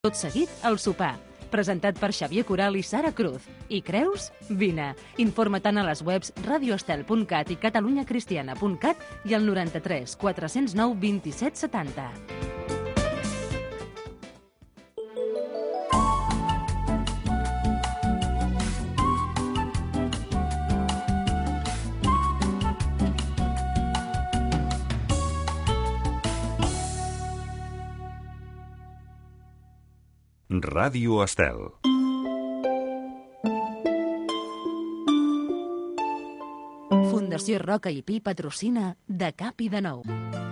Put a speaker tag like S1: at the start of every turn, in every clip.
S1: Tot seguit, el sopar. Presentat per Xavier Coral i Sara Cruz. I creus? Vine. Informa-te'n a les webs radioestel.cat i catalunyacristiana.cat i al 93 409 27 70.
S2: Ràdio Estel.
S1: Fundació Roca i Pi patrocina De Cap i de Nou.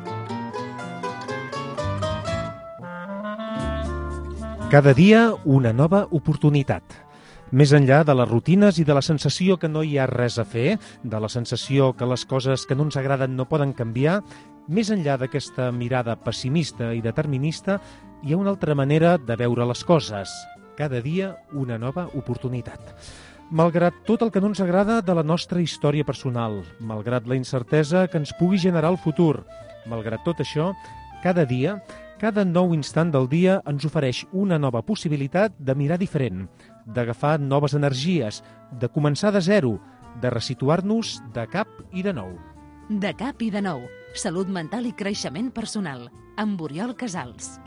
S3: Cada dia una nova oportunitat. Més enllà de les rutines i de la sensació que no hi ha res a fer, de la sensació que les coses que no ens agraden no poden canviar, més enllà d'aquesta mirada pessimista i determinista, hi ha una altra manera de veure les coses. Cada dia una nova oportunitat. Malgrat tot el que no ens agrada de la nostra història personal, malgrat la incertesa que ens pugui generar el futur, malgrat tot això, cada dia, cada nou instant del dia ens ofereix una nova possibilitat de mirar diferent, d'agafar noves energies, de començar de zero, de resituar-nos de cap i de nou.
S1: De Cap i de Nou. Salut mental i creixement personal. Amb Oriol Casals.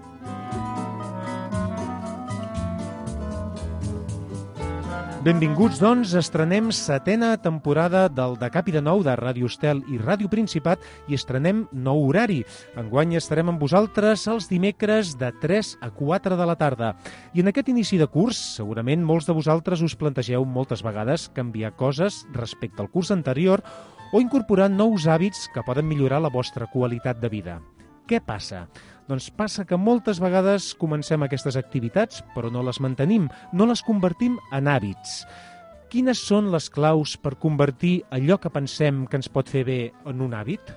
S3: Benvinguts, doncs, estrenem 7a temporada del De Cap i de Nou de Ràdio Estel i Ràdio Principat i estrenem nou horari. Enguany estarem amb vosaltres els dimecres de 3 a 4 de la tarda. I en aquest inici de curs, segurament molts de vosaltres us plantegeu moltes vegades canviar coses respecte al curs anterior o incorporar nous hàbits que poden millorar la vostra qualitat de vida. Què passa? Doncs passa que moltes vegades comencem aquestes activitats, però no les mantenim, no les convertim en hàbits. Quines són les claus per convertir allò que pensem que ens pot fer bé en un hàbit?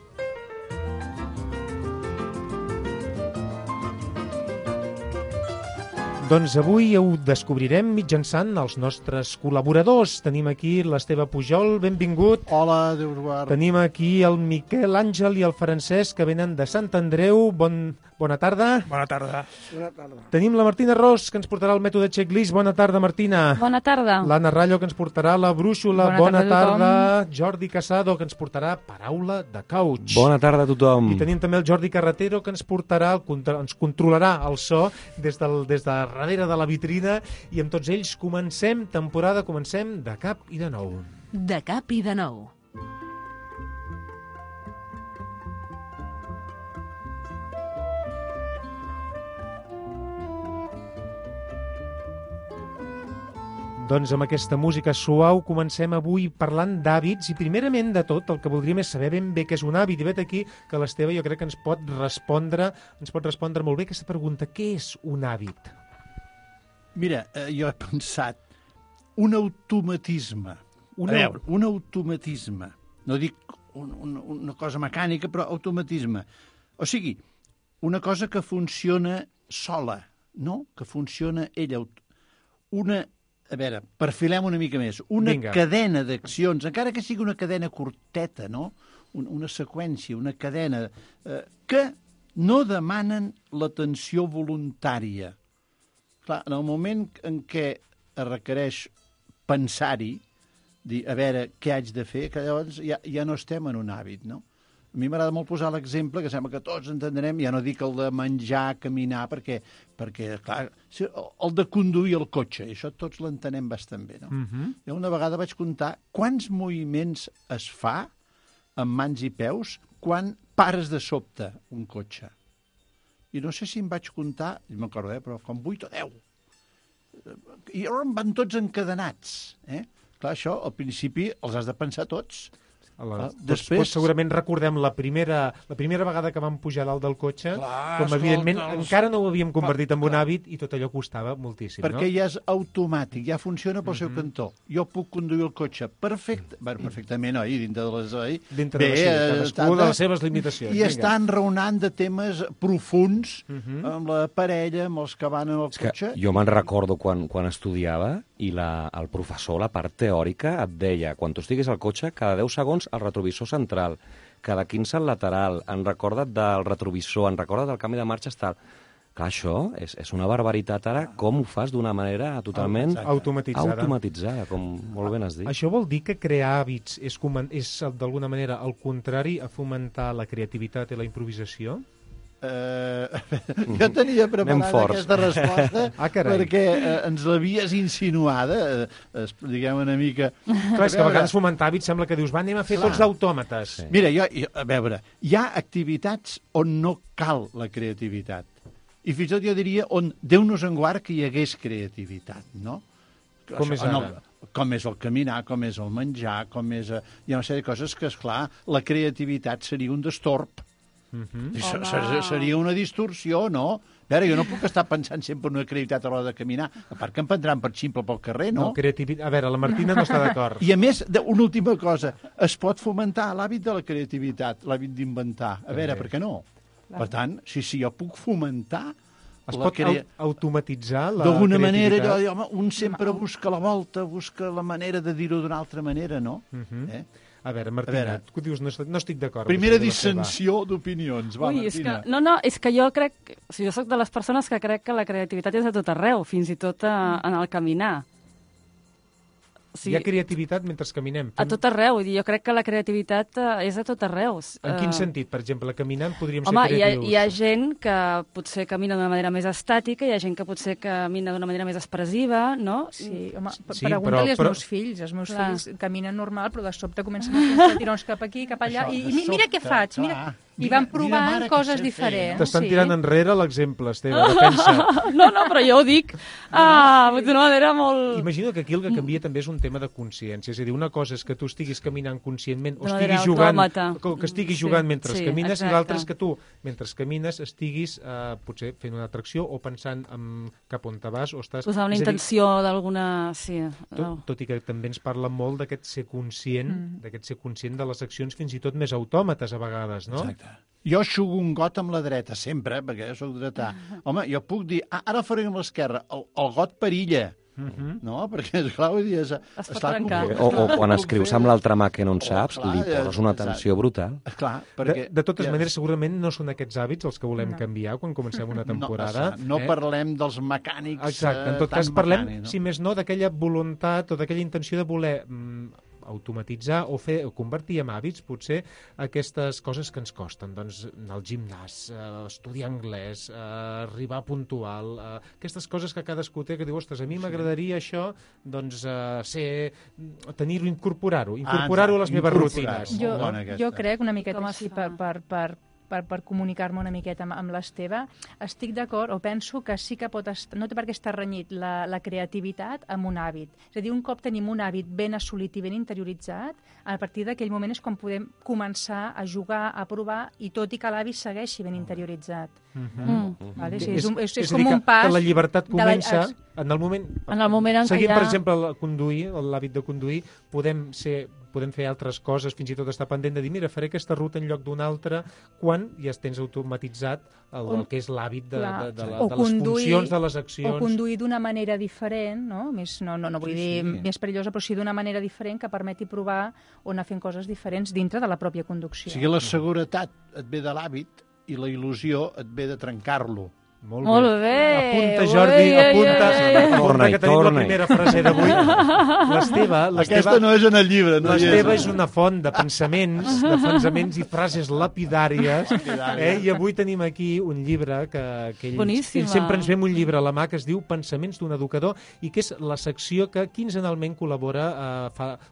S3: Doncs avui ho descobrirem mitjançant els nostres col·laboradors. Tenim aquí l'Esteve Pujol, benvingut.
S4: Hola, Déu guard.
S3: Tenim aquí el Miquel Àngel i el Francesc, que venen de Sant Andreu. Bona tarda.
S4: Bona tarda. Bona tarda.
S3: Tenim la Martina Ros, que ens portarà el mètode checklist. Bona tarda, Martina.
S5: Bona tarda.
S3: L'Anna Rallo, que ens portarà la brúixola. Bona tarda. Jordi Casado, que ens portarà paraula de coach.
S6: Bona tarda a tothom.
S3: I tenim també el Jordi Carretero, que ens controlarà el so des de darrere de la vitrina, i amb tots ells comencem De Cap i de Nou.
S1: De Cap i de Nou.
S3: Doncs amb aquesta música suau comencem avui parlant d'hàbits i primerament de tot el que voldríem és saber ben bé què és un hàbit. I vet aquí que l'Esteve jo crec que ens pot respondre molt bé aquesta pregunta. Què és un hàbit?
S4: Mira, jo he pensat un automatisme. Un automatisme. No dic una cosa mecànica, però automatisme. O sigui, una cosa que funciona sola, no? Que funciona ella. A veure, perfilem una mica més. Vinga. Cadena d'accions, encara que sigui una cadena curteta, no? Una seqüència, una cadena, que no demanen l'atenció voluntària. Clar, en el moment en què es requereix pensar-hi, dir, a veure, què haig de fer, que llavors ja no estem en un hàbit, no? A mi m'agrada molt posar l'exemple, que sembla que tots entenderem, ja no dic el de menjar, caminar, perquè clar, el de conduir el cotxe, això tots l'entenem bastant bé, no? Jo una vegada vaig comptar quants moviments es fa amb mans i peus quan pares de sobte un cotxe. I no sé si em vaig comptar, no me'n recordo, però com 8 o 10. I llavors van tots encadenats, Clar, això, al principi, els has de pensar tots.
S3: Després segurament recordem la primera vegada que vam pujar dalt del cotxe, com evidentment encara no ho havíem convertit en un hàbit i tot allò costava moltíssim, no?
S4: Perquè ja és automàtic, ja funciona pel seu cantó. Jo puc conduir el cotxe perfectament, dintre de les...
S3: cadascú de les seves limitacions.
S4: I estan raonant de temes profuns amb la parella, amb els que van en el cotxe.
S6: Jo me'n recordo quan estudiava i el professor, la part teòrica, et deia, quan tu estiguis al cotxe, cada 10 segons el retrovisor central, cada 15 el lateral, en recorda't del retrovisor, en recorda't del canvi de marxes, tal. Clar, això és una barbaritat ara, com ho fas d'una manera totalment automatitzada, com molt ben has dit.
S3: Això vol dir que crear hàbits és d'alguna manera el contrari a fomentar la creativitat i la improvisació?
S4: Jo tenia preparada aquesta resposta perquè ens l'havies insinuada, diguem una mica...
S3: Clar, és que a vegades fomentar hàbits sembla que dius, anem a fer tots d'autòmates.
S4: Sí. Mira, a veure, hi ha activitats on no cal la creativitat. I fins i tot jo diria on Déu-nos en guard que hi hagués creativitat, no?
S3: Com és ara?
S4: Com és el caminar, com és el menjar, hi ha una sèrie de coses que, esclar, la creativitat seria un destorb. Seria una distorsió, no? A veure, jo no puc estar pensant sempre en una creativitat a l'hora de caminar, a part que em prendran per ximple pel carrer, no?
S3: A veure, la Martina no està d'acord.
S4: I a més, una última cosa, es pot fomentar l'hàbit de la creativitat, l'hàbit d'inventar. A veure, per què no? Per tant, si jo puc fomentar...
S3: Es pot automatitzar la creativitat?
S4: D'alguna manera, home, un sempre busca la volta, busca la manera de dir-ho d'una altra manera, no?
S3: A veure, Martina, tu dius no estic d'acord.
S4: Primera dissensió d'opinions. Va, Martina.
S5: És que jo crec... Jo soc de les persones que crec que la creativitat és a tot arreu, fins i tot en el caminar.
S3: Sí. Hi ha creativitat mentre caminem.
S5: A tot arreu. Jo crec que la creativitat és a tot arreu.
S3: En quin sentit? Per exemple, caminant podríem ser creatius.
S5: Home, hi ha gent que potser camina d'una manera més estàtica, hi ha gent que potser camina d'una manera més expressiva, no?
S7: Sí, home, pregunta-li als meus fills. Els meus fills caminen normal, però de sobte comencen a fer tirons cap aquí, cap allà, i mira què faig, i van provant coses diferents.
S3: T'estan tirant enrere l'exemple, Esteve, pensa.
S5: No, però jo ho dic d'una manera molt...
S3: Imagino que aquí el que canvia també és un tema de consciència. És a dir, una cosa és que tu estiguis caminant conscientment o estiguis jugant, que estiguis jugant mentre camines, i l'altre és que tu, mentre camines, estiguis potser fent una atracció o pensant cap on te vas o estàs...
S5: Posar una intenció d'alguna...
S3: Tot i que també ens parla molt d'aquest ser conscient de les accions fins i tot més autòmates a vegades, no?
S4: Exacte. Jo xugo un got amb la dreta, sempre, perquè jo soc dretà. Home, jo puc dir, ara faré amb l'esquerra, el got perilla. No? Perquè, esclar, vull dir...
S5: Es pot trencar.
S6: O quan escrius amb l'altra mà que no en saps, li poses una tensió brutal.
S4: Esclar, perquè...
S3: De totes maneres, segurament no són aquests hàbits els que volem canviar quan comencem una temporada.
S4: No parlem dels mecànics.
S3: Exacte, en tot cas parlem, si més no, d'aquella voluntat o d'aquella intenció de voler automatitzar o convertir en hàbits potser aquestes coses que ens costen, doncs anar al gimnàs, estudiar anglès, arribar puntual, aquestes coses que cadascú té que diu, ostres, a mi m'agradaria això, doncs tenir-ho, incorporar-ho a les meves rutines.
S7: Jo crec una miqueta així per comunicar-me una miqueta amb l'Esteve, estic d'acord o penso que sí que no té per què estar renyit la creativitat amb un hàbit. És a dir, un cop tenim un hàbit ben assolit i ben interioritzat, a partir d'aquell moment és quan podem començar a jugar, a provar, i tot i que l'hàbit segueixi ben interioritzat.
S3: És com un pas... Que la llibertat comença en el moment en què seguint, per exemple, l'hàbit de conduir, podem fer altres coses, fins i tot estar pendent de dir, mira, faré aquesta ruta en lloc d'una altra, quan ja tens automatitzat el que és l'hàbit de les funcions, de les accions.
S7: O conduir d'una manera diferent, no vull dir més perillosa, però sí d'una manera diferent que permeti provar o anar fent coses diferents dintre de la pròpia conducció.
S4: O sigui, la seguretat et ve de l'hàbit i la il·lusió et ve de trencar-lo.
S5: Molt bé.
S3: Apunta, Jordi, apunta que tenim la primera frase d'avui.
S4: Aquesta no és en el llibre.
S3: L'Esteve és una font de pensaments i frases lapidàries. I avui tenim aquí un llibre que ell sempre ens ve un llibre a la mà que es diu Pensaments d'un educador, i que és la secció que quinzenalment col·labora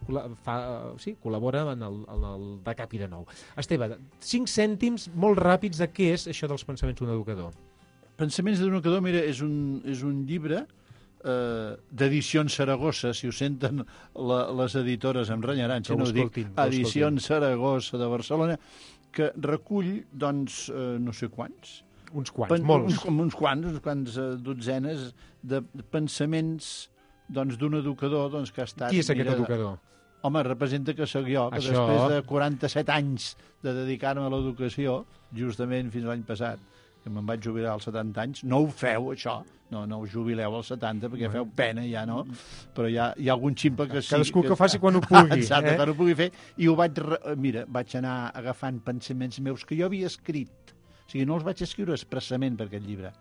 S3: en el de Cap i de Nou. Esteve, 5 cèntims molt ràpids de què és això dels pensaments d'un educador.
S4: Pensaments d'un educador, mira, és un llibre d'Edicions Saragossa, si ho senten les editores em renyaran, si no ho dic, Edicions Saragossa de Barcelona, que recull, doncs, no sé quants.
S3: Uns quants, molts.
S4: Uns quants dotzenes de pensaments d'un educador que ha estat...
S3: Qui és aquest educador?
S4: Home, representa que sóc jo, que després de 47 anys de dedicar-me a l'educació, justament fins l'any passat, que me'n vaig jubilar als 70 anys, no ho feu, això, no us jubileu als 70, perquè feu pena ja, no? Però hi ha algun ximple que sí...
S3: Cadascú que faci quan ho pugui.
S4: Exacte, quan ho pugui fer. I ho vaig anar agafant pensaments meus que jo havia escrit. O sigui, no els vaig escriure expressament per aquest llibre,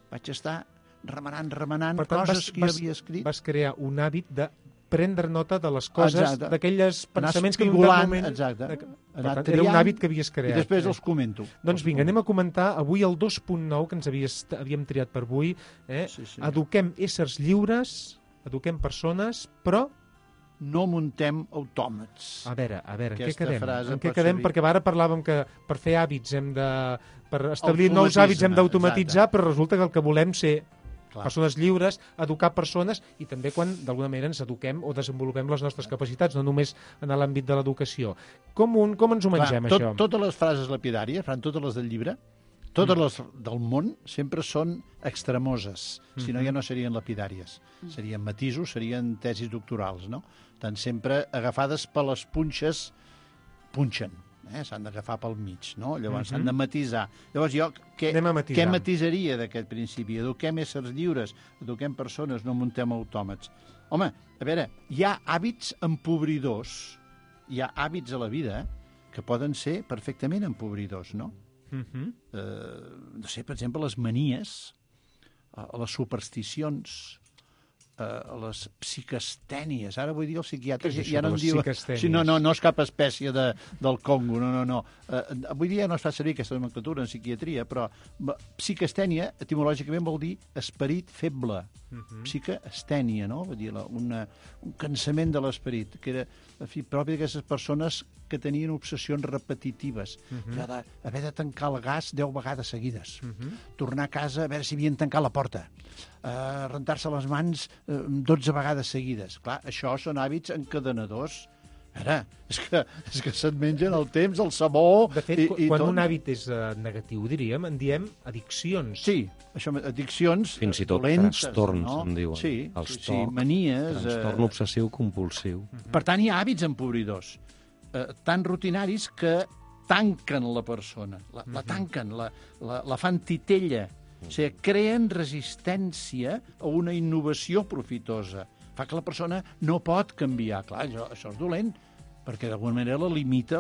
S4: vaig estar remenant
S3: Per tant,
S4: coses que jo havia escrit.
S3: Vas crear un hàbit de prendre nota de les coses, d'aquells pensaments que en un moment...
S4: Exacte.
S3: Per tant, era un hàbit que havies creat.
S4: I després els comento.
S3: Doncs vinga, anem a comentar avui el 2.9 que ens havíem triat per avui.
S4: Sí.
S3: Eduquem éssers lliures, eduquem persones, però...
S4: No muntem autòmats.
S3: A veure, en què
S4: Aquesta
S3: quedem?
S4: frase
S3: En què
S4: pot
S3: quedem?
S4: servir.
S3: Perquè ara parlàvem que per fer hàbits per establir nous
S4: Automatisme,
S3: hàbits hem d'automatitzar,
S4: exacte.
S3: però resulta que el que volem ser
S4: Clar.
S3: persones lliures, educar persones, i també quan d'alguna manera ens eduquem o desenvolupem les nostres capacitats, no només en l'àmbit de l'educació. Com ens ho mengem, això?
S4: Totes les frases lapidàries, totes les del llibre, totes les del món, sempre són extremoses. Si no, ja no serien lapidàries. Serien matisos, serien tesis doctorals, no? Tant sempre agafades per les punxes, punxen. S'han d'agafar pel mig, no? Llavors s'han de matisar. Llavors jo què matisaria d'aquest principi? Eduquem éssers lliures, eduquem persones, no muntem autòmats. Home, a veure, hi ha hàbits empobridors, hi ha hàbits a la vida que poden ser perfectament empobridors, no? No sé, per exemple, les manies, les supersticions, les psicastènies. Ara vull dir els psiquiatres...
S3: Què és això de les psicastènies?
S4: Sí, no és cap espècie del Congo, no. Avui dia no es fa servir aquesta nomenclatura en psiquiatria, però psicastènia etimològicament vol dir esperit feble. Psicaestènia, no? Vull dir, un cansament de l'esperit, que era propi d'aquestes persones que tenien obsessions repetitives. Haver de tancar el gas 10 vegades seguides. Tornar a casa a veure si havien tancat la porta. Rentar-se les mans 12 vegades seguides. Clar, això són hàbits encadenadors. Ara, és que se't mengen el temps, el sabó...
S3: De fet, quan un hàbit és negatiu, diríem, en diem addiccions.
S4: Sí, això, addiccions
S6: fins i tot
S4: dolentes,
S6: trastorns,
S4: no?
S6: en diuen.
S4: Sí, manies...
S6: Trastorn obsessiu-compulsiu.
S4: Per tant, hi ha hàbits empobridors, tan rutinaris que tanquen la persona, la tanquen, la fan titella. O sigui, creen resistència a una innovació profitosa. Fa que la persona no pot canviar. Clar, això és dolent, perquè d'alguna manera la limita.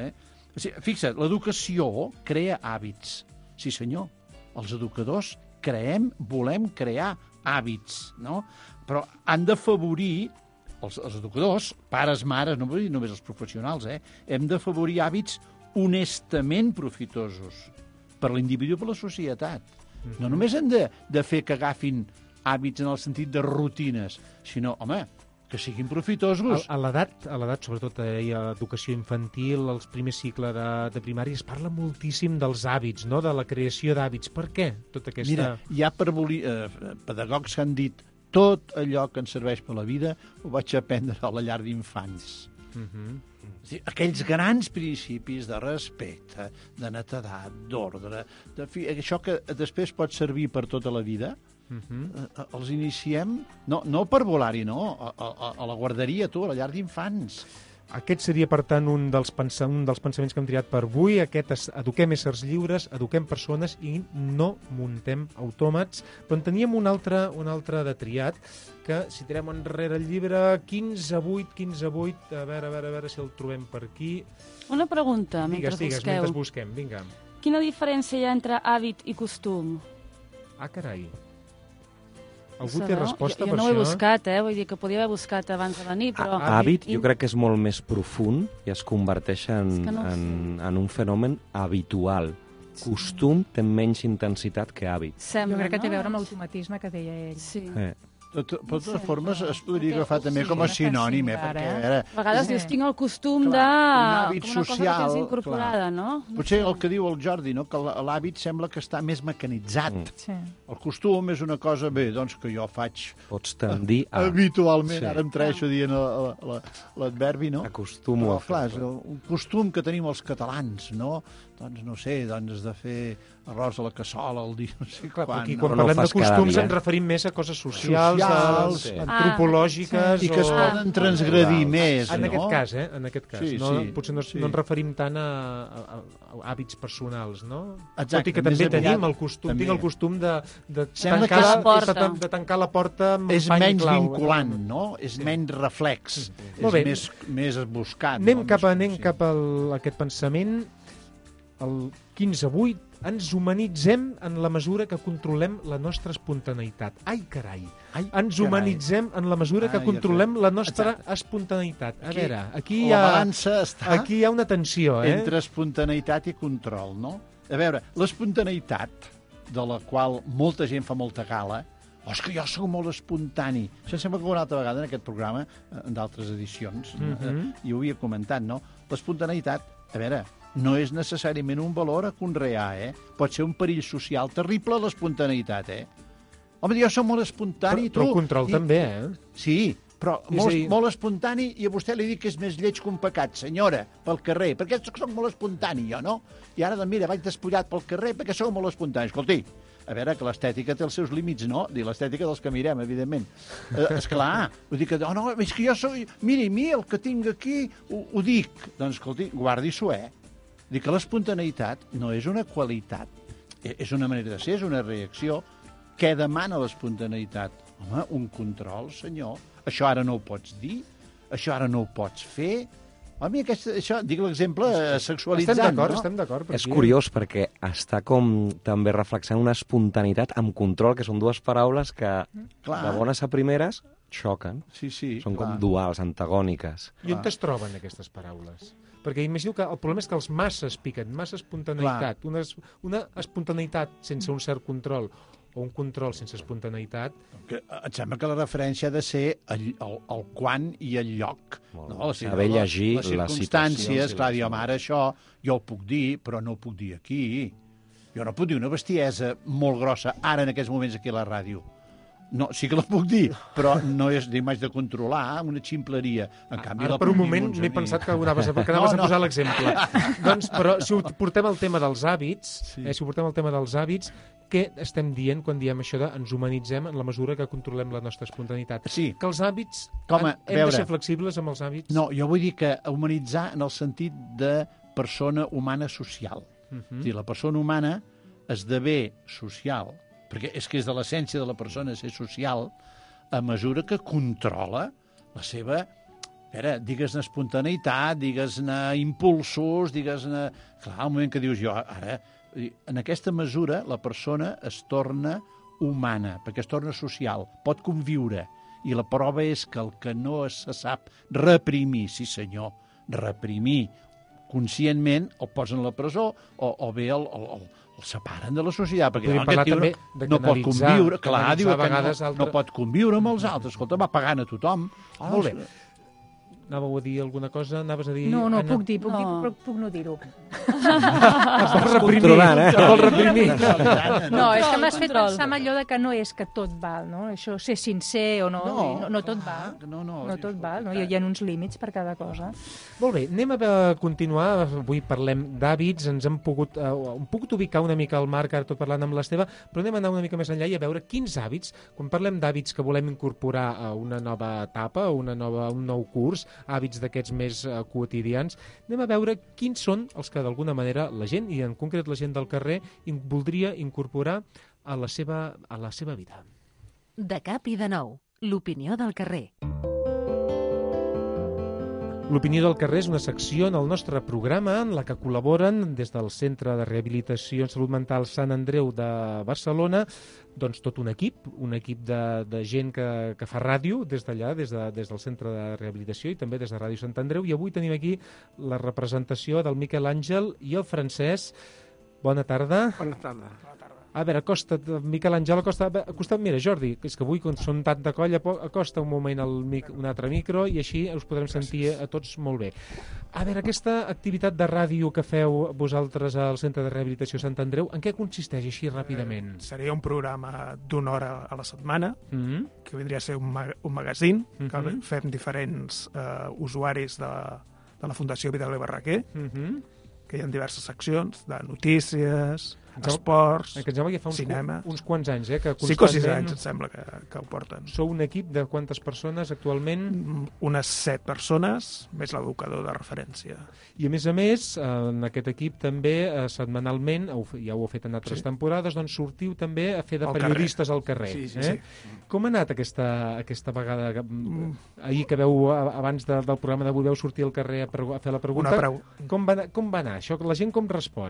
S4: O sigui, fixa't, l'educació crea hàbits. Sí, senyor, els educadors volem crear hàbits, no? Però han d'afavorir els educadors, pares, mares, no vull dir només els professionals, hem d'afavorir hàbits honestament profitosos per l'individu i per la societat. No només hem de fer que agafin hàbits en el sentit de rutines, sinó, home, que siguin profitosos.
S3: A l'edat, sobretot a educació infantil, als primers cicles de primària, es parla moltíssim dels hàbits, no? De la creació d'hàbits. Per què tota aquesta...
S4: Mira, hi ha pedagogs que han dit tot allò que ens serveix per la vida ho vaig aprendre a la llar d'infants. Aquells grans principis de respecte, de netedat, d'ordre, això que després pot servir per tota la vida, els iniciem, no per volar-hi, no, a la guarderia, a la llar d'infants.
S3: Aquest seria, per tant, un dels pensaments que hem triat per avui. Eduquem éssers lliures, eduquem persones i no muntem autòmats. Però en teníem un altre de triat, que si tirem enrere el llibre 15-8, a veure si el trobem per aquí.
S5: Una pregunta, mentre
S3: mentre busquem, vinga.
S5: Quina diferència hi ha entre hàbit i costum?
S3: Ah, carai. Algú té resposta per això?
S5: Jo no ho he buscat, vull dir que podia haver buscat abans de venir, però...
S6: Hàbit jo crec que és molt més profund i es converteix en un fenomen habitual. Costum té menys intensitat que hàbit.
S7: Jo crec que té a veure amb l'automatisme que deia ell.
S5: Sí.
S4: De totes formes, es podria agafar també com a sinònim, perquè...
S5: A vegades dius, tinc el costum de...
S4: un hàbit
S5: com una cosa
S4: social,
S5: que tens incorporada, no?
S4: Potser el que diu el Jordi, no? Que l'hàbit sembla que està més mecanitzat. El costum és una cosa, doncs, que jo faig...
S6: Pots tendir a...
S4: Habitualment, ara em traeixo dient l'adverbi, no?
S6: Acostumo a fer.
S4: Clar, és un costum que tenim els catalans, no? Doncs, no sé, de fer arròs a la cassola el dia, no sé quan.
S3: Aquí, quan parlem de costums, ens referim més a coses socials, antropològiques...
S4: I que es poden transgredir més,
S3: en
S4: no?
S3: En aquest cas. Potser no ens referim tant a hàbits personals, no? Tot i que també tenim el costum, tinc el costum de tancar la porta amb
S4: és
S3: pany
S4: menys
S3: clau.
S4: Vinculant, no? És menys reflex. És més buscat.
S3: Anem cap a aquest pensament. El 15-8, Ens humanitzem en la mesura que controlem la nostra espontaneïtat. Ai, carai! Ens humanitzem en la mesura que controlem la nostra espontaneïtat. A veure, aquí hi ha una tensió,
S4: entre espontaneïtat i control, no? A veure, l'espontaneïtat, de la qual molta gent fa molta gala, és que jo sóc molt espontani. Això sembla que una altra vegada en aquest programa, en d'altres edicions, i ho havia comentat, no? L'espontaneïtat, a veure, no és necessàriament un valor a conrear, Pot ser un perill social terrible, l'espontaneïtat, Home, jo soc molt espontani,
S3: però el control també,
S4: Sí, però molt espontani, i a vostè li dic que és més lleig que un pecat, senyora, pel carrer, perquè soc molt espontani, jo, no? I ara, doncs, mira, vaig despullat pel carrer perquè soc molt espontani. Escolti, a veure, que l'estètica té els seus límits, no? Dir l'estètica dels que mirem, evidentment. Esclar, vull dir que, no, és que jo soc... Miri, el que tinc aquí, ho dic. Doncs, escolti, guardi-s'ho, Dic que l'espontaneïtat no és una qualitat, és una manera de ser, és una reacció. Què demana l'espontaneïtat? Home, un control, senyor. Això ara no ho pots dir, això ara no ho pots fer. A mi això, dic l'exemple sexualitzant,
S3: Estem d'acord.
S6: És curiós perquè està com també reflexant una espontaneïtat amb control, que són dues paraules que de bones a primeres xoquen.
S4: Sí,
S6: són com duals, antagòniques.
S3: I on es troben aquestes paraules? Perquè imagino que el problema és que els masses piquen, massa espontaneïtat. Una espontaneïtat sense un cert control o un control sense espontaneïtat...
S4: Em sembla que la referència ha de ser el quan i el lloc.
S6: Saber llegir les
S4: circumstàncies. Clar, dir, home, ara això jo ho puc dir, però no ho puc dir aquí. Jo no puc dir una bestiesa molt grossa ara en aquests moments aquí a la ràdio. No, sí que la puc dir, però no és m'haig de controlar, una ximpleria. En canvi,
S3: ara, per un moment, m'he pensat que anaves a posar l'exemple. Doncs, però si portem el tema dels hàbits, què estem dient quan diem això de ens humanitzem en la mesura que controlem la nostra espontaneïtat?
S4: Sí.
S3: Que els hàbits, hem de ser flexibles amb els hàbits?
S4: No, jo vull dir que humanitzar en el sentit de persona humana social. La persona humana esdevé social, perquè és que és de l'essència de la persona ser social, a mesura que controla la seva, digues-ne espontaneïtat, digues-ne impulsos, digues-ne... Clar, al moment que dius jo, ara, en aquesta mesura la persona es torna humana, perquè es torna social, pot conviure, i la prova és que el que no se sap reprimir, sí senyor, reprimir conscientment, el posen a la presó o bé el separen de la societat, perquè aquest tio no pot conviure, clar, diu que no pot conviure amb els altres. Escolta, va pagant a tothom.
S3: Molt bé. Anàveu a dir alguna cosa? Anaves a dir...
S7: No, puc dir, però puc no dir-ho.
S3: Vols reprimir.
S7: No, és que m'has fet pensar en allò de que no és que tot val, no? Això, ser sincer o no, no tot val. No tot val, no? Hi ha uns límits per cada cosa.
S3: Molt bé, anem a continuar. Avui parlem d'hàbits, ens hem pogut ubicar una mica al Marc, ara tot parlant amb l'Esteve, però anem a anar una mica més enllà i a veure quins hàbits, quan parlem d'hàbits que volem incorporar a una nova etapa, un nou curs, hàbits d'aquests més quotidians, anem a veure quins són els que d'alguna manera la gent, i en concret la gent del carrer, voldria incorporar a la seva vida.
S1: De cap i de nou, l'opinió del carrer.
S3: L'Opinió del carrer és una secció en el nostre programa en la que col·laboren des del Centre de Rehabilitació en Salut Mental Sant Andreu de Barcelona, doncs tot un equip de gent que fa ràdio des d'allà, des del Centre de Rehabilitació i també des de Ràdio Sant Andreu. I avui tenim aquí la representació del Miquel Àngel i el Francesc. Bona tarda.
S8: Bona tarda.
S3: A veure, acosta't, Miquel Àngel, acosta't, mira, Jordi, és que avui, quan són tant de colla, acosta un moment un altre micro i així us podrem sentir a tots molt bé. A veure, aquesta activitat de ràdio que feu vosaltres al Centre de Rehabilitació Sant Andreu, en què consisteix així ràpidament?
S8: Seria un programa d'una hora a la setmana, que vindria a ser un magazín, que fem diferents usuaris de la Fundació Vidal i Barraquer, que hi ha diverses seccions de notícies, esports, cinema...
S3: Uns quants anys, que constantment...
S8: 5 o 6 anys, em sembla, que ho porten.
S3: Sou un equip de quantes persones actualment?
S8: Unes 7 persones, més l'educador de referència.
S3: I a més, en aquest equip també, setmanalment, ja ho heu fet en altres temporades, doncs sortiu també a fer de periodistes al carrer.
S8: Sí.
S3: Com ha anat aquesta vegada? Ahir que abans del programa d'avui veu sortir al carrer a fer la pregunta. Com va anar això? La gent com respon?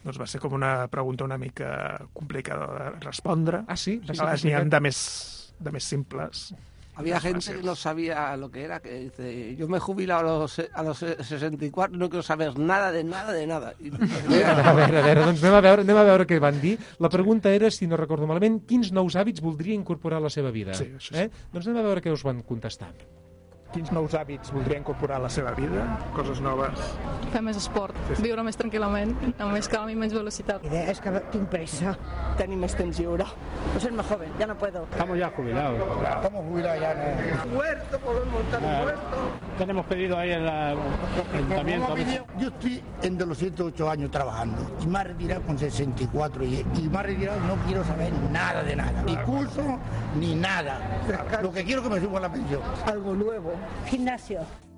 S8: Doncs va ser com una pregunta una mica complicada de respondre.
S3: Ah, sí?
S8: N'hi ha de més simples.
S9: Había gente que no sabía lo que era, que dice, yo me he jubilado a los 64 y no quiero saber nada de nada.
S3: A veure, doncs anem a veure què van dir. La pregunta era, si no recordo malament, quins nous hàbits voldria incorporar a la seva vida.
S8: Sí, això sí.
S3: Doncs anem a veure què us van contestar.
S8: Quins nous hàbits voldria incorporar a la seva vida? Coses noves.
S10: Fer més esport, viure més tranquil·lament, amb més calma i menys velocitat.
S11: Es que tinc pressa.
S10: Tenir més temps lliure.
S11: Pues ser más joven, ya no puedo.
S12: Estamos ya jubilados.
S13: Estamos jubilados ya, ¿no?
S9: Huerto, podemos montar un huerto.
S12: Tenemos pedido ahí en el ayuntamiento.
S13: Yo estoy en de los 108 años trabajando y me he retirado con 64 y me he retirado y no quiero saber nada de nada. Ni curso, ni nada. Lo que quiero es que me suban la pensión.
S11: Algo nuevo. Gimnasio.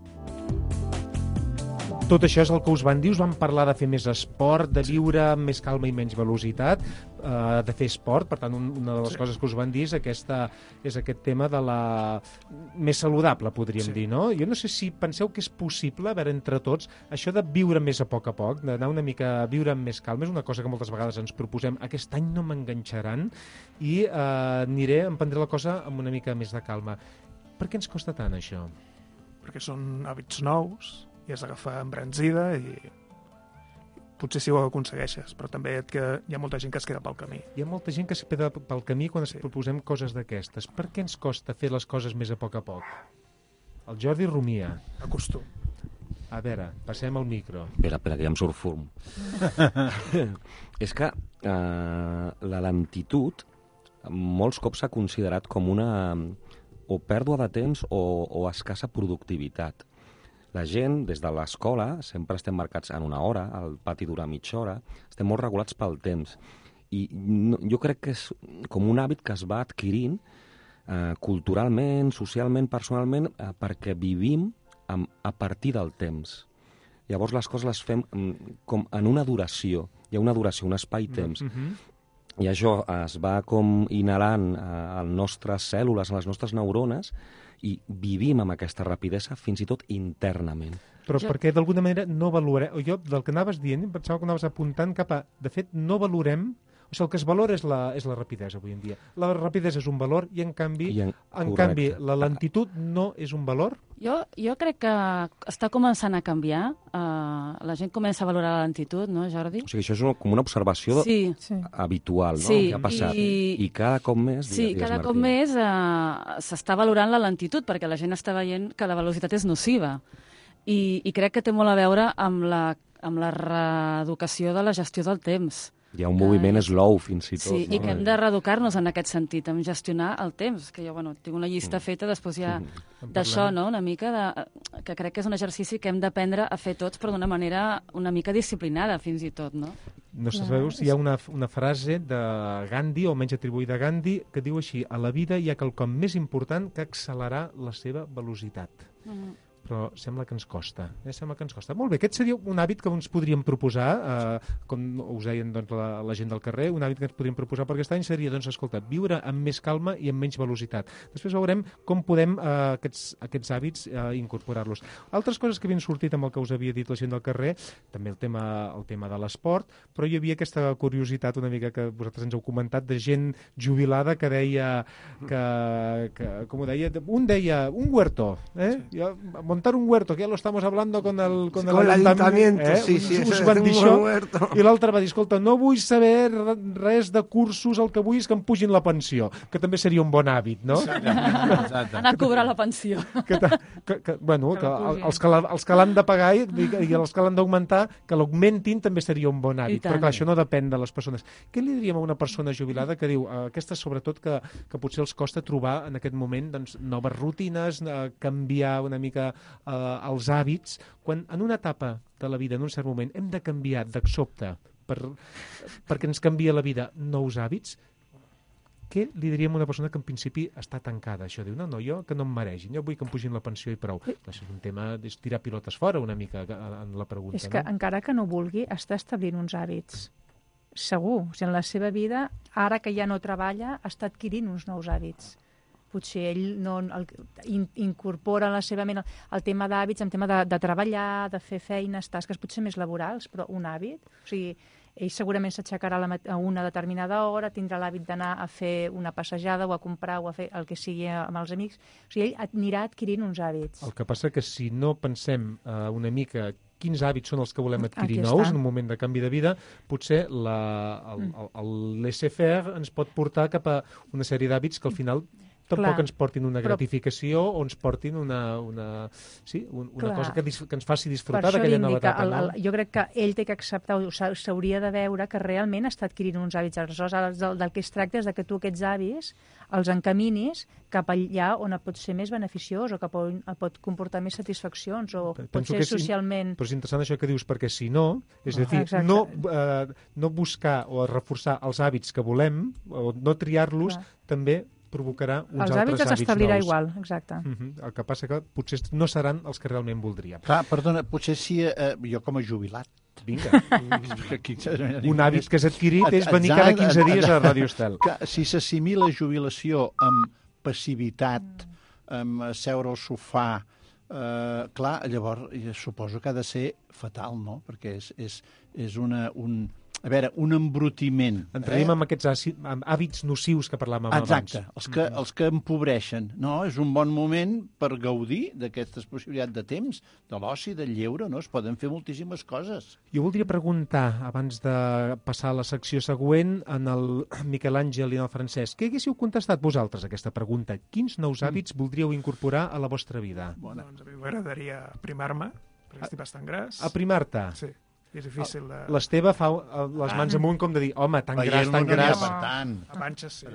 S3: Tot això és el que us van dir, us van parlar de fer més esport, de viure amb més calma i menys velocitat, de fer esport, per tant, una de les coses que us van dir és aquest tema de la més saludable, podríem dir, no? Jo no sé si penseu que és possible, a veure, entre tots, això de viure més a poc, d'anar una mica a viure amb més calma, és una cosa que moltes vegades ens proposem, aquest any no m'enganxaran i em prendré la cosa amb una mica més de calma. Per què ens costa tant, això?
S8: Perquè són hàbits nous, i has d'agafar embranzida i potser sí ho aconsegueixes, però també hi ha molta gent que es queda pel camí.
S3: Hi ha molta gent que es queda pel camí quan ens proposem coses d'aquestes. Per què ens costa fer les coses més a poc? El Jordi rumia.
S8: Acostum.
S3: A veure, passem al micro.
S6: Espera, que ja em surt fum. És que la lentitud molts cops s'ha considerat com una o pèrdua de temps o escassa productivitat. La gent, des de l'escola, sempre estem marcats en una hora, el pati dura mitja hora, estem molt regulats pel temps. I jo crec que és com un hàbit que es va adquirint culturalment, socialment, personalment, perquè vivim a partir del temps. Llavors les coses les fem com en una duració. Hi ha una duració, un espai-temps. I això es va com inhalant a les nostres cèl·lules, a les nostres neurones, i vivim amb aquesta rapidesa fins i tot internament.
S3: Però perquè d'alguna manera no valorem... Jo, del que anaves dient, pensava que anaves apuntant cap a... De fet, no valorem... O sigui, el que es valora és la rapidesa avui en dia. La rapidesa és un valor i, en canvi, la lentitud no és un valor?
S5: Jo crec que està començant a canviar. La gent comença a valorar la lentitud, no, Jordi?
S6: O sigui, això és com una observació habitual, no? Que ha passat. I cada cop més...
S5: Sí, cada cop més s'està valorant la lentitud, perquè la gent està veient que la velocitat és nociva. I crec que té molt a veure amb la reeducació de la gestió del temps.
S6: Hi ha un moviment slow, fins i tot.
S5: Sí, i que hem de reeducar-nos en aquest sentit, en gestionar el temps, que jo, tinc una llista feta després ja d'això, no?, una mica, que crec que és un exercici que hem d'aprendre a fer tots, però d'una manera una mica disciplinada, fins i tot, no?
S3: No sabeu si hi ha una frase de Gandhi, o menys atribuïda a Gandhi, que diu així: a la vida hi ha quelcom més important que accelerar la seva velocitat. Però sembla que ens costa. Molt bé, aquest seria un hàbit que ens podríem proposar, com us deien la gent del carrer, un hàbit que ens podríem proposar per aquest any seria, escolta, viure amb més calma i amb menys velocitat. Després veurem com podem aquests hàbits incorporar-los. Altres coses que havien sortit amb el que us havia dit la gent del carrer, també el tema de l'esport, però hi havia aquesta curiositat una mica que vosaltres ens heu comentat, de gent jubilada que deia com ho deia? Un deia, un huerto, montar un huerto, que ya lo estamos hablando con el
S9: ayuntamiento. Sí,
S3: us van dir això, i l'altre va dir, escolta, no vull saber res de cursos, el que vull és que em pugin la pensió, que també seria un bon hàbit, no?
S5: Exacte. Anar a cobrar la pensió.
S3: Els que l'han de pagar i els que l'han d'augmentar, que l'augmentin també seria un bon hàbit, però clar, això no depèn de les persones. Què li diríem a una persona jubilada que diu, aquestes sobretot que potser els costa trobar en aquest moment noves rutines, canviar una mica els hàbits, quan en una etapa de la vida, en un cert moment, hem de canviar de sobte perquè ens canvia la vida nous hàbits, què li diríem a una persona que en principi està tancada? Això diu, no, jo que no em mereixin, jo vull que em pugin la pensió i prou. És un tema, és tirar pilotes fora una mica en la pregunta.
S7: És que encara que no vulgui, està establint uns hàbits. Segur, en la seva vida, ara que ja no treballa, està adquirint uns nous hàbits. Potser ell incorpora en la seva ment el tema d'hàbits, el tema de treballar, de fer feines, tasques potser més laborals, però un hàbit. O sigui, ell segurament s'aixecarà a una determinada hora, tindrà l'hàbit d'anar a fer una passejada o a comprar o a fer el que sigui amb els amics. O sigui, ell anirà adquirint uns hàbits.
S3: El que passa que si no pensem una mica quins hàbits són els que volem adquirir nous en un moment de canvi de vida, potser el laissez-faire ens pot portar cap a una sèrie d'hàbits que al final tampoc ens portin una gratificació o ens portin una cosa que ens faci disfrutar d'aquella nova etapa.
S7: Jo crec que ell té que acceptar, s'hauria de veure que realment està adquirint uns hàbits. Aleshores, del que es tracta és que tu aquests hàbits els encaminis cap allà on pot ser més beneficiós o cap on pot comportar més satisfaccions o pot ser socialment...
S3: Però és interessant això que dius, perquè si no, és a dir, no buscar o reforçar els hàbits que volem o no triar-los també provocarà uns altres hàbits nous.
S7: Els hàbits s'establirà igual, exacte.
S3: El que passa que potser no seran els que realment voldríem.
S4: Clar, perdona, potser si jo com a jubilat.
S3: Vinga. Un hàbit que has adquirit és venir cada 15 dies a Ràdio Estel.
S4: Si s'assimila jubilació amb passivitat, amb seure al sofà, clar, llavors suposo que ha de ser fatal, no? Perquè és un embrutiment.
S3: Entraríem amb aquests hàbits nocius que parlàvem abans.
S4: Exacte, els que empobreixen. No, és un bon moment per gaudir d'aquestes possibilitats de temps, de l'oci, del lleure, no? Es poden fer moltíssimes coses.
S3: Jo voldria preguntar, abans de passar a la secció següent, en el Miquel Àngel i en el Francesc, què haguéssiu contestat vosaltres a aquesta pregunta? Quins nous hàbits voldríeu incorporar a la vostra vida?
S8: Doncs a mi m'agradaria aprimar-me, perquè estic bastant gras.
S3: Aprimar-te?
S8: Sí. És difícil de...
S3: L'Esteve fa les mans amunt com de dir, home, tan gras, tan gras.
S8: A panxes, sí.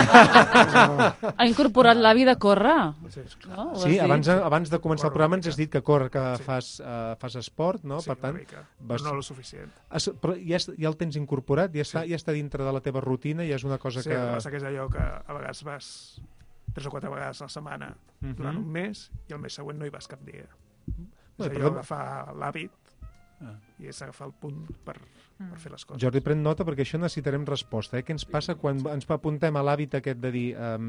S5: Ha incorporat l'hàbit de córrer.
S3: Sí, abans de començar el programa ens has dit que corre, que fas esport, no?
S8: Sí, una mica, però no el suficient.
S3: Però ja el tens incorporat? Ja està dintre de la teva rutina? Ja és una cosa que...
S8: Sí, el que passa que és allò que a vegades vas 3 o 4 vegades a la setmana durant un mes i el mes següent no hi vas cap dia. És allò agafar l'hàbit i és agafar el punt per fer les coses.
S3: Jordi, pren nota perquè això necessitarem resposta. Què ens passa quan ens apuntem a l'hàbit aquest de dir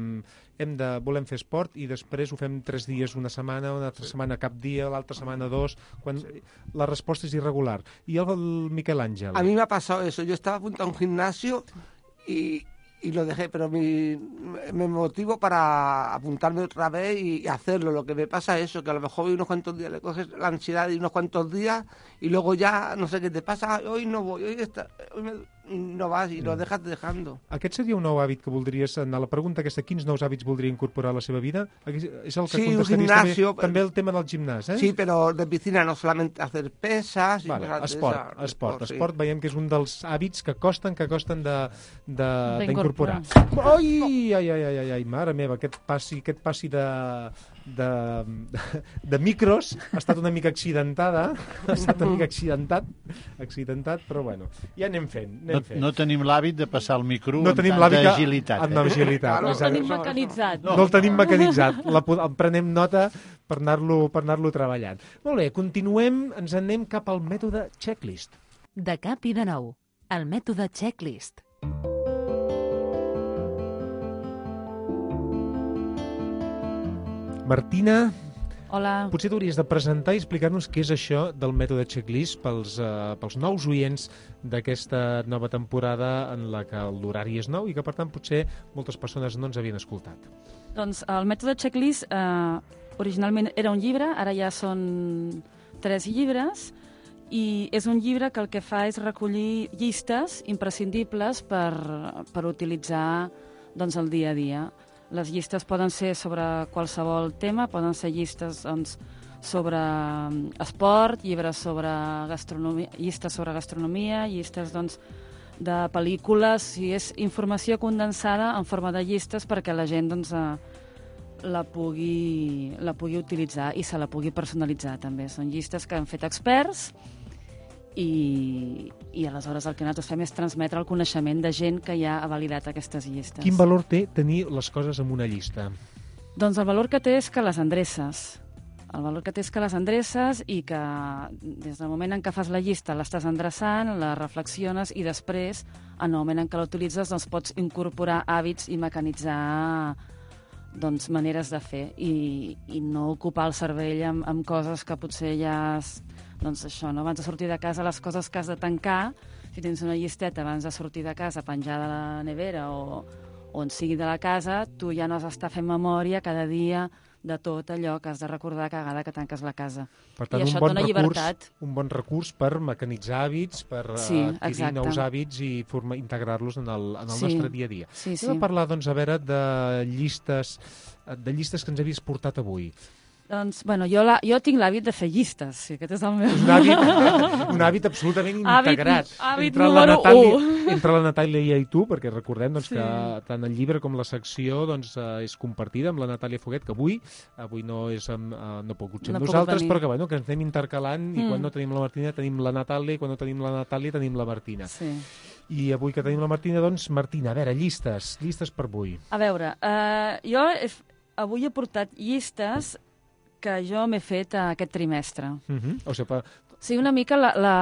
S3: volem fer esport i després ho fem 3 dies una setmana, una altra setmana cap dia, l'altra setmana 2, quan la resposta és irregular. I el Miquel Àngel?
S9: A mí me ha pasado eso. Yo estaba apuntado a un gimnasio y lo dejé, pero me motivo para apuntarme otra vez y hacerlo. Lo que me pasa es eso, que a lo mejor hoy unos cuantos días le coges la ansiedad de unos cuantos días y luego ya no sé qué te pasa, hoy no voy, hoy no vas i lo dejas dejando.
S3: Aquest seria un nou hàbit que voldries, en la pregunta aquesta, quins nous hàbits voldria incorporar a la seva vida? És el que contestaries també el tema del gimnàs, eh?
S9: Sí, però de piscina no solamente hacer pesas...
S3: Esport, veiem que és un dels hàbits que costen d'incorporar. Ai, mare meva, aquest passi de micros ha estat una mica accidentada, accidentat, però bueno, ja anem fent.
S4: No tenim l'hàbit de passar el micro amb tanta agilitat.
S5: No el tenim mecanitzat.
S3: No el tenim mecanitzat. Prenem nota per anar-lo treballant. Molt bé, continuem, ens anem cap al mètode checklist.
S1: De cap i de nou, el mètode checklist.
S3: Martina,
S5: hola.
S3: Potser t'hauries de presentar i explicar-nos què és això del mètode checklist pels nous oients d'aquesta nova temporada en la que l'horari és nou i que, per tant, potser moltes persones no ens havien escoltat.
S5: Doncs el mètode checklist originalment era un llibre, ara ja són 3 llibres, i és un llibre que el que fa és recollir llistes imprescindibles per utilitzar el dia a dia. Les llistes poden ser sobre qualsevol tema, poden ser llistes sobre esport, llibres sobre gastronomia, llistes sobre gastronomia, llistes de pel·lícules, i és informació condensada en forma de llistes perquè la gent la pugui utilitzar i se la pugui personalitzar també. Són llistes que han fet experts i aleshores el que nosaltres fem és transmetre el coneixement de gent que ja ha validat aquestes llistes.
S3: Quin valor té tenir les coses en una llista?
S5: Doncs el valor que té és que les endreces. El valor que té és que les endreces i que des del moment en què fas la llista l'estàs endreçant, la reflexiones i després, en el moment en què l'utilitzes, pots incorporar hàbits i mecanitzar maneres de fer i no ocupar el cervell amb coses que potser ja... Doncs això, no? Abans de sortir de casa, les coses que has de tancar, si tens una llisteta abans de sortir de casa penjada a la nevera o on sigui de la casa, tu ja no has d'estar fent memòria cada dia de tot allò que has de recordar cada vegada que tanques la casa.
S3: Per tant,
S5: I això et dona llibertat.
S3: Un bon recurs per mecanitzar hàbits, per adquirir nous hàbits i integrar-los en el nostre dia a dia. Anem a parlar, doncs, a veure, de llistes que ens havies portat avui.
S5: Doncs, bueno, jo tinc l'hàbit de fer llistes, sí, aquest és el meu...
S3: Un hàbit absolutament integrat.
S5: Hàbit número 1.
S3: Entre la Natàlia i tu, perquè recordem que tant el llibre com la secció és compartida amb la Natàlia Foguet, que avui no ha pogut ser amb nosaltres, però que ens anem intercalant i quan no tenim la Martina tenim la Natàlia i quan no tenim la Natàlia tenim la Martina.
S5: Sí.
S3: I avui que tenim la Martina, doncs, Martina, a veure, llistes per avui.
S5: A veure, jo avui he portat llistes que jo m'he fet aquest trimestre.
S3: O sigui,
S5: sí, una mica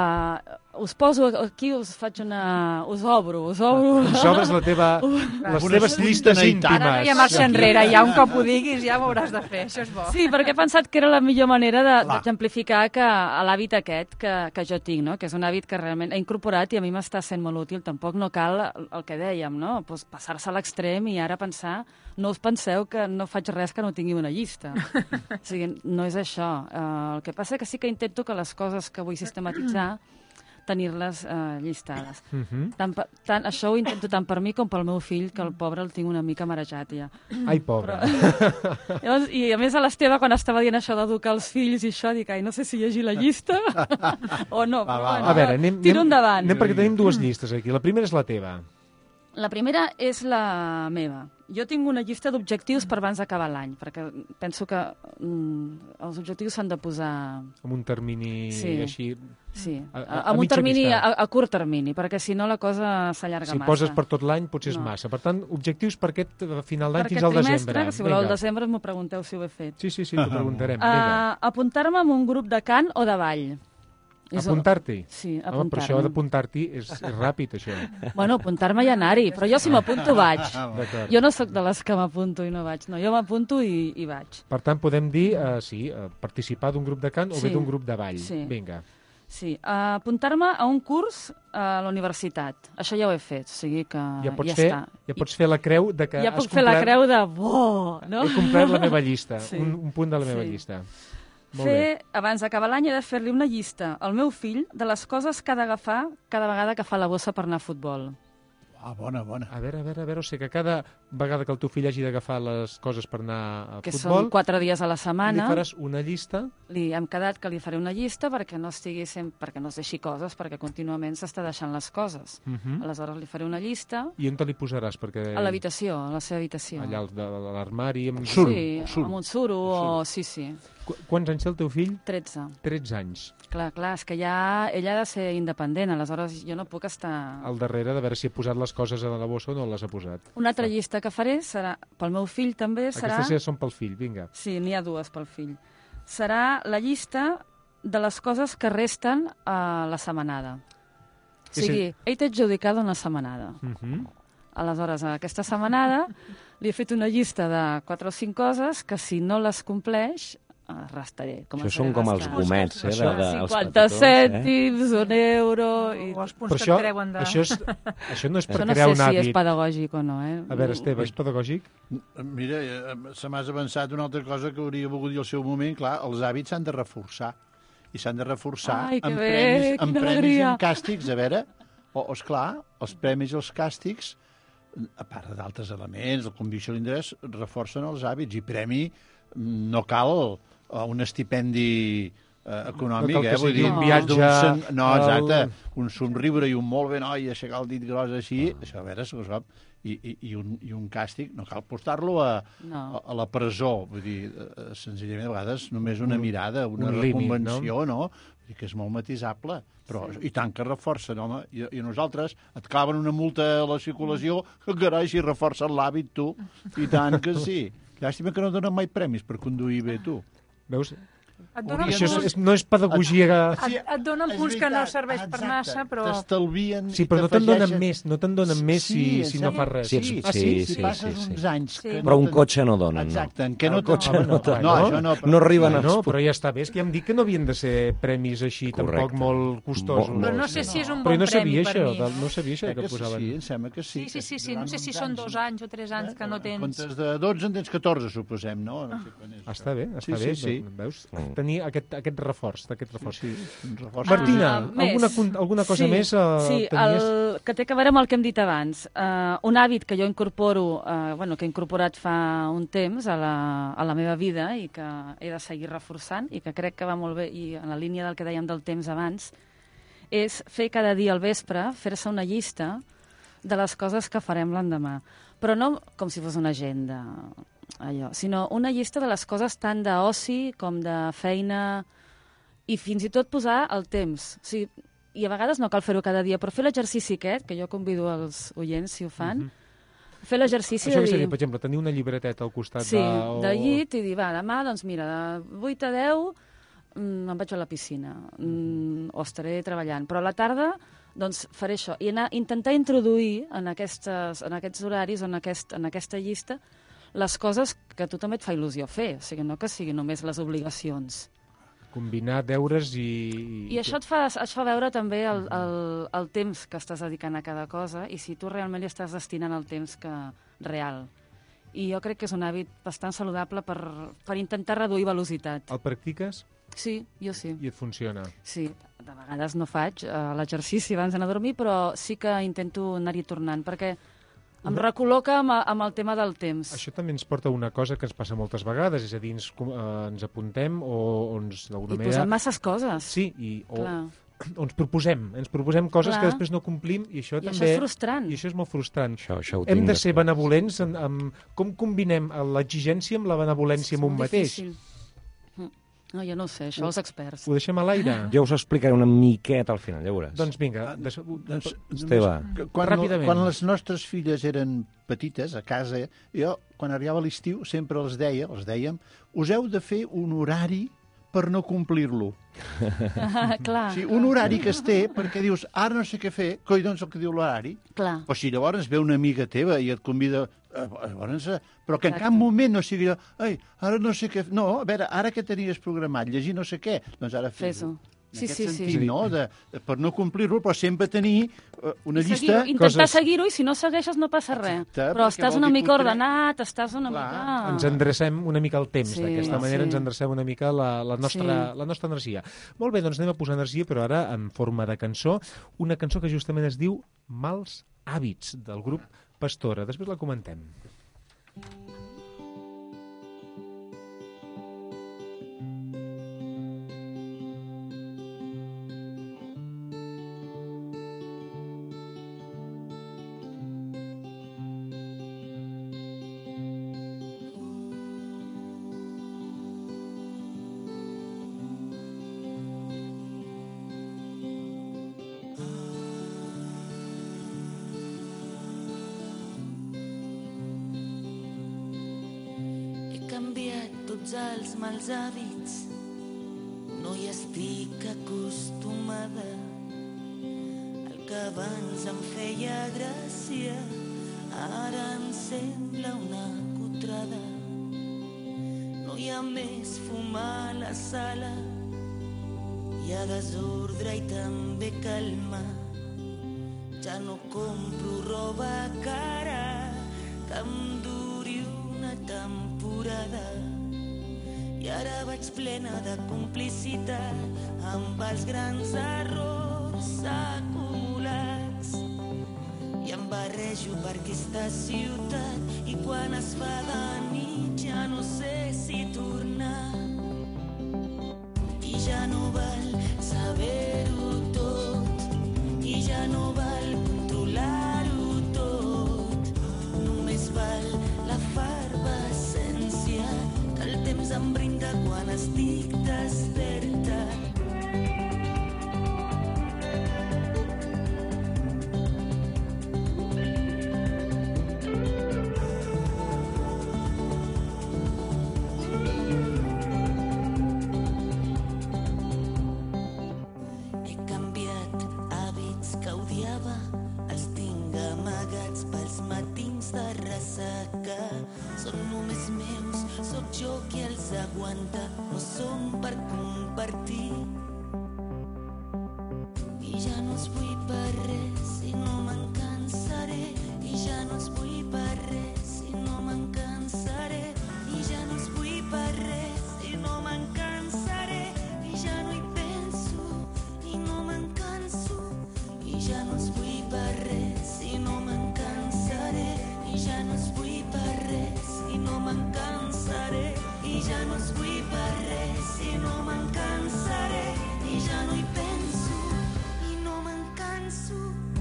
S5: us poso aquí, us faig una... Us obro.
S3: Us obres les teves llistes íntimes.
S7: Ara no hi ha marxa enrere, ja un cop ho diguis ja ho hauràs de fer, això és bo.
S5: Sí, perquè he pensat que era la millor manera d'exemplificar l'hàbit aquest que jo tinc, no? Que és un hàbit que realment he incorporat i a mi m'està sent molt útil. Tampoc no cal el que dèiem, no? Pues passar-se a l'extrem i ara pensar... No us penseu que no faig res que no tingui una llista. O sigui, no és això. El que passa que sí que intento que les coses que vull sistematitzar tenir-les llistades. Això ho intento tant per mi com pel meu fill, que el pobre el tinc una mica marejat ja.
S3: Ai, pobre.
S5: Llavors, i a més a l'Esteve, quan estava dient això d'educar els fills i això, dic, no sé si llegir la llista o no.
S3: A veure,
S5: tiro endavant.
S3: Anem perquè tenim dues llistes aquí. La primera és la teva.
S5: La primera és la meva. Jo tinc una llista d'objectius per abans d'acabar l'any, perquè penso que els objectius s'han de posar...
S3: Amb un termini així...
S5: Sí, amb un termini a curt termini, perquè si no la cosa s'allarga massa.
S3: Si poses per tot l'any potser és massa. Per tant, objectius per aquest final d'any fins al desembre.
S5: Si voleu al desembre m'ho pregunteu si ho he fet.
S3: Sí, t'ho preguntarem.
S5: Apuntar-me en un grup de cant o de ball.
S3: Apuntar-t'hi?
S5: Sí, apuntar-me.
S3: Home, però això d'apuntar-t'hi és ràpid, això.
S5: Bueno, apuntar-me i anar-hi, però jo si m'apunto vaig. Jo no sóc de les que m'apunto i no vaig, no, jo m'apunto i vaig.
S3: Per tant, podem dir, participar d'un grup de cant o bé d'un grup de ball. Vinga.
S5: Sí, apuntar-me a un curs a la universitat. Això ja ho he fet, o sigui que ja està.
S3: Ja pots fer la creu de que
S5: ja puc fer la creu de bo, no?
S3: He complert la meva llista, un punt de la meva llista.
S5: Abans d'acabar l'any he de fer-li una llista al meu fill de les coses que ha d'agafar cada vegada que fa la bossa per anar a futbol.
S4: Bona.
S3: A veure, o sigui que cada vegada que el teu fill hagi d'agafar les coses per anar a
S5: que
S3: futbol...
S5: són 4 dies a la setmana...
S3: Li faràs una llista?
S5: Hem quedat que li faré una llista perquè no perquè no es deixi coses, perquè contínuament s'està deixant les coses. Aleshores li faré una llista...
S3: I on te li posaràs?
S5: A l'habitació, a la seva habitació.
S3: Allà a l'armari, amb un
S5: suro? Sí, amb un suro, sí.
S3: Quants anys té el teu fill?
S5: 13.
S3: 13 anys.
S5: Clar, és que ja ella ha de ser independent, aleshores jo no puc estar...
S3: Al darrere de veure si ha posat les coses a la bossa o no les ha posat.
S5: Una altra llista que faré serà, pel meu fill també, serà...
S3: Aquestes ja són pel fill, vinga.
S5: Sí, n'hi ha 2 pel fill. Serà la llista de les coses que resten a la setmanada. O sigui, ell té adjudicada una setmanada. Aleshores, aquesta setmanada li he fet una llista de 4 o 5 coses que si no les compleix restaré.
S6: Això són com els gomets,
S5: 50 cèntims, €1...
S7: O els punts que et creuen de...
S3: Això no és per crear un hàbit.
S5: Això no sé si és pedagògic o no,
S3: A veure, Esteve, és pedagògic?
S4: Mira, se m'has avançat una altra cosa que hauria volgut dir al seu moment. Clar, els hàbits s'han de reforçar. I s'han de reforçar amb premis i amb càstigs. A veure, esclar, els premis i els càstigs, a part d'altres elements, la convicció i l'interès, reforcen els hàbits. I premi no cal un estipendi econòmic,
S3: vull dir, un viatge...
S4: No, exacte, un somriure i un molt bé, i aixecar el dit gros així, això a veure, i un càstig, no cal postar-lo a la presó, vull dir, senzillament a vegades només una mirada, una reconvenció, no? Vull dir que és molt matisable, però i tant que reforcen, home, i a nosaltres et claven una multa a la circulació, que carai, si reforcen l'hàbit tu, i tant que sí. Llàstima que no donen mai premis per conduir bé, tu.
S3: Veus?
S7: Et donen
S3: Això
S7: punts,
S3: no és pedagogia...
S7: et donen punts que no serveix per massa, però...
S4: T'estalvien...
S3: Sí, però no te'n donen més, si no fas res.
S6: Sí,
S4: si passes uns anys...
S6: Però un cotxe no donen.
S4: Exacte, en què no
S6: cotxe no donen.
S4: No, això no.
S6: No arriben als punts.
S3: Però ja està bé, és que ja em dic que no havien de ser premis així, tampoc molt costosos.
S7: Però no sé si és un
S3: Però
S7: bon
S3: no sabia
S7: premi per
S3: això,
S7: mi.
S3: no sabia això que posaven.
S4: Sí, em sembla que sí.
S7: Sí, no sé si són 2 anys o 3 anys que no tens...
S4: En comptes de 12 en tens 14, suposem, no?
S3: Està bé, està bé. Veus? Tenir aquest reforç.
S4: Sí, un reforç.
S3: Martina, alguna cosa més
S5: Sí,
S3: tenies?
S5: que té a veure amb el que hem dit abans. Un hàbit que jo incorporo, que he incorporat fa un temps a la meva vida i que he de seguir reforçant i que crec que va molt bé, i en la línia del que dèiem del temps abans, és fer cada dia al vespre, fer-se una llista de les coses que farem l'endemà. Però no com si fos una agenda, sinó una llista de les coses tant d'oci com de feina, i fins i tot posar el temps. O sigui, i a vegades no cal fer-ho cada dia, però fer l'exercici aquest, que jo convido els oients si ho fan, fer l'exercici de dir...
S3: Seria, per exemple, tenir una llibreteta al costat
S5: de llit i dir, demà, doncs mira, de 8 a 10 em vaig a la piscina o estaré treballant, però a la tarda doncs faré això. I intentar introduir en aquests horaris, en aquesta llista, les coses que a tu també et fa il·lusió fer, o sigui, no que siguin només les obligacions.
S3: Combinar deures i...
S5: I això et fa veure també el temps que estàs dedicant a cada cosa i si tu realment li estàs destinant el temps real. I jo crec que és un hàbit bastant saludable per intentar reduir velocitat.
S3: El practiques?
S5: Sí, jo sí.
S3: I et funciona?
S5: Sí, de vegades no faig l'exercici abans d'anar a dormir, però sí que intento anar-hi tornant, perquè em recol·loca amb el tema del temps.
S3: Això també ens porta a una cosa que ens passa moltes vegades, és a dir, ens apuntem o ens d'alguna manera...
S5: I posem masses coses.
S3: Sí, o ens proposem coses que després no complim i això també...
S5: Això és frustrant.
S3: I això és molt frustrant.
S6: Això
S3: hem de ser benevolents com combinem l'exigència amb la benevolència en un mateix?
S5: Difícil. No, jo no ho sé, això els experts.
S3: Ho deixem a l'aire?
S6: Jo us ho explicaré una miqueta al final, ja veuràs.
S3: Doncs vinga,
S6: Esteve.
S3: Ràpidament.
S4: Quan les nostres filles eren petites, a casa, jo, quan arribava l'estiu, sempre els dèiem, us heu de fer un horari per no complir-lo.
S5: Clar.
S4: Sí, un horari que es té, perquè dius, ara no sé què fer, coi, doncs el que diu l'horari.
S5: Clar.
S4: O si llavors ve una amiga teva i et convida... però que en cap moment no sigui ara no sé què... No, a veure, ara que tenies programat, llegir no sé què, doncs ara fes-ho.
S5: Sí.
S4: No? Per no complir-lo, però sempre tenir una llista...
S5: Intentar seguir-ho i si no segueixes no passa res. Però estàs una mica ordenat, estàs una mica...
S3: Ens endrecem una mica el temps. D'aquesta manera ens endrecem una mica la nostra energia. Molt bé, doncs anem a posar energia, però ara en forma de cançó. Una cançó que justament es diu Mals hàbits, del grup Pastora. Després la comentem.
S14: Els mals hàbits no hi estic acostumada. El que abans em feia gràcia ara em sembla una cutrada. No hi ha més fumar a la sala, hi ha desordre i també calma. Ja no compro roba cara que em duri una temporada. I ara vaig plena de complicitat amb els grans errors acumulats. I em barrejo per aquesta ciutat i quan es fa de nit ja no sé si tornar. I ja no val saber-ho tot i ja no val controlar-ho tot. Només val la efervescència que el temps em brinda quan estic desperta. això qui els aguanta no són per compartir. I ja no els vull per res i no me'n cansaré. I ja no els vull per res i no me'n cansaré. I ja no els vull per res i no me'n cansaré. I ja no hi penso i no me'n canso. I ja no els vull per res i no me'n cansaré. I ja no els vull per res i no me'n cansaré. I ja no els vull per res i no me'n cansaré. I ja no hi penso i no me'n canso.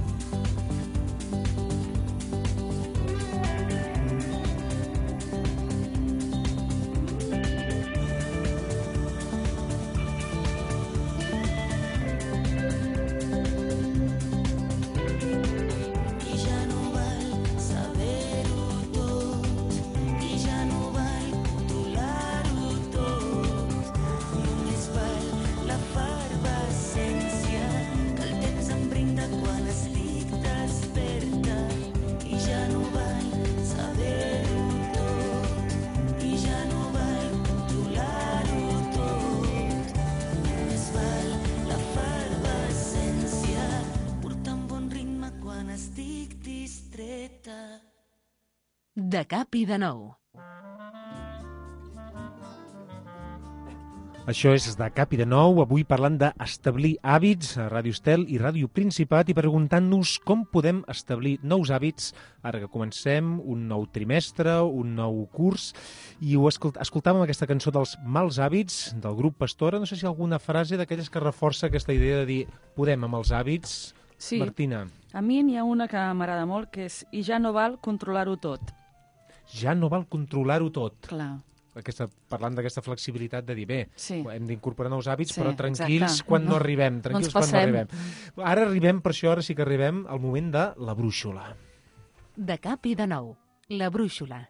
S14: I ja no val saber-ho tot, i ja no val controlar-ho tot. Només val l'efervescència que el temps em brinda quan estic desperta. I ja no val saber-ho tot, i ja no val controlar-ho tot. Només val l'efervescència, portar un bon ritme quan estic distreta.
S1: De cap i de nou.
S3: Això és de cap i de nou, avui parlant d'establir hàbits a Ràdio Estel i Ràdio Principat i preguntant-nos com podem establir nous hàbits ara que comencem un nou trimestre, un nou curs, i ho escoltàvem aquesta cançó dels mals hàbits del grup Pastora. No sé si hi ha alguna frase d'aquelles que reforça aquesta idea de dir podem amb els hàbits.
S5: Sí.
S3: Martina.
S5: A mi n'hi ha una que m'agrada molt, que és i ja no val controlar-ho tot.
S3: Ja no val controlar-ho tot.
S5: Clar.
S3: Parlant d'aquesta flexibilitat de dir, bé,
S5: Sí.
S3: hem d'incorporar nous hàbits,
S5: Sí,
S3: però tranquils
S5: exacte.
S3: quan no arribem. Tranquils
S5: No ens
S3: quan no
S5: passem.
S3: arribem. Ara arribem, per això, ara sí que arribem al moment de la brúixola.
S1: De cap i de nou. La brúixola.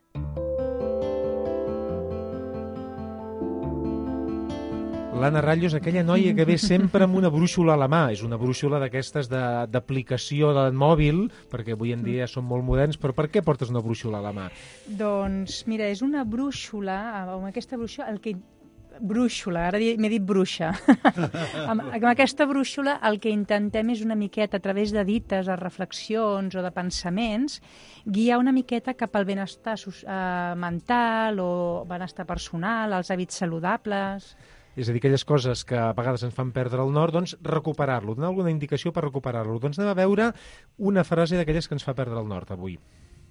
S3: L'Anna Ratllo és aquella noia que ve sempre amb una brúixola a la mà. És una brúixola d'aquestes d'aplicació del mòbil, perquè avui en dia són molt moderns, però per què portes una brúixola a la mà?
S7: Doncs, mira, és una brúixola, amb aquesta brúixola, brúixola, ara m'he dit bruixa. Amb aquesta brúixola el que intentem és una miqueta, a través de dites, de reflexions o de pensaments, guiar una miqueta cap al benestar mental o benestar personal, els hàbits saludables.
S3: És a dir, aquelles coses que a vegades ens fan perdre el nord, doncs recuperar-lo, donar alguna indicació per recuperar-lo. Doncs anem a veure una frase d'aquelles que ens fa perdre el nord avui.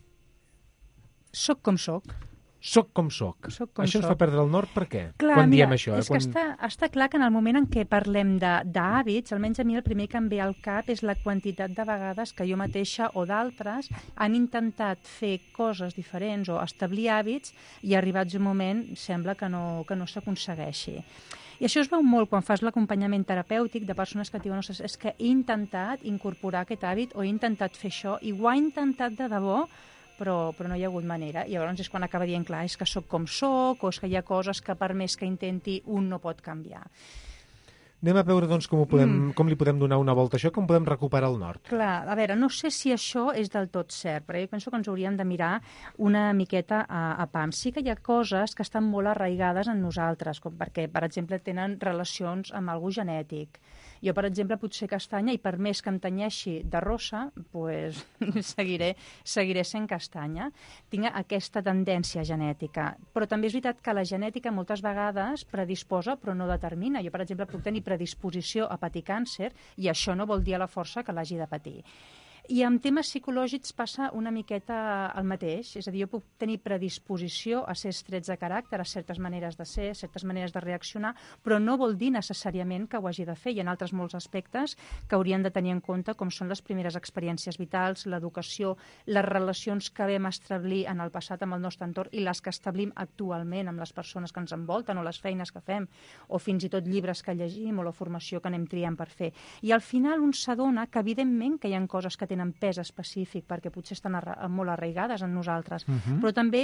S7: Soc com soc.
S3: Soc com soc. Això ens fa perdre el nord per què?
S7: Clar,
S3: quan
S7: mira,
S3: diem això?
S7: És que està clar que en el moment en què parlem d'hàbits, almenys a mi el primer que em ve al cap és la quantitat de vegades que jo mateixa o d'altres han intentat fer coses diferents o establir hàbits i arribats un moment sembla que no s'aconsegueixi. I això es veu molt quan fas l'acompanyament terapèutic de persones que et diuen és que he intentat incorporar aquest hàbit o he intentat fer això i ho ha intentat de debò, però no hi ha hagut manera. I llavors és quan acaba dient, clar, és que sóc com sóc, o és que hi ha coses que per més que intenti un no pot canviar.
S3: Anem a veure doncs, com li podem donar una volta a això, com podem recuperar el nord.
S7: Clar, a veure, no sé si això és del tot cert, però jo penso que ens hauríem de mirar una miqueta a pam. Sí que hi ha coses que estan molt arraigades en nosaltres, com perquè, per exemple, tenen relacions amb algú genètic. Jo, per exemple, potser castanya, i per més que em tenyeixi de rossa, pues, seguiré sent castanya. Tinc aquesta tendència genètica. Però també és veritat que la genètica moltes vegades predisposa, però no determina. Jo, per exemple, puc tenir predisposició a patir càncer i això no vol dir a la força que l'hagi de patir. I amb temes psicològics passa una miqueta el mateix, és a dir, jo puc tenir predisposició a ser trets de caràcter, a certes maneres de ser, certes maneres de reaccionar, però no vol dir necessàriament que ho hagi de fer. Hi ha altres molts aspectes que haurien de tenir en compte, com són les primeres experiències vitals, l'educació, les relacions que vam establir en el passat amb el nostre entorn i les que establim actualment amb les persones que ens envolten o les feines que fem, o fins i tot llibres que llegim o la formació que anem triant per fer. I al final un s'adona que evidentment que hi ha coses que tenen pes específic perquè potser estan molt arraigades en nosaltres, però també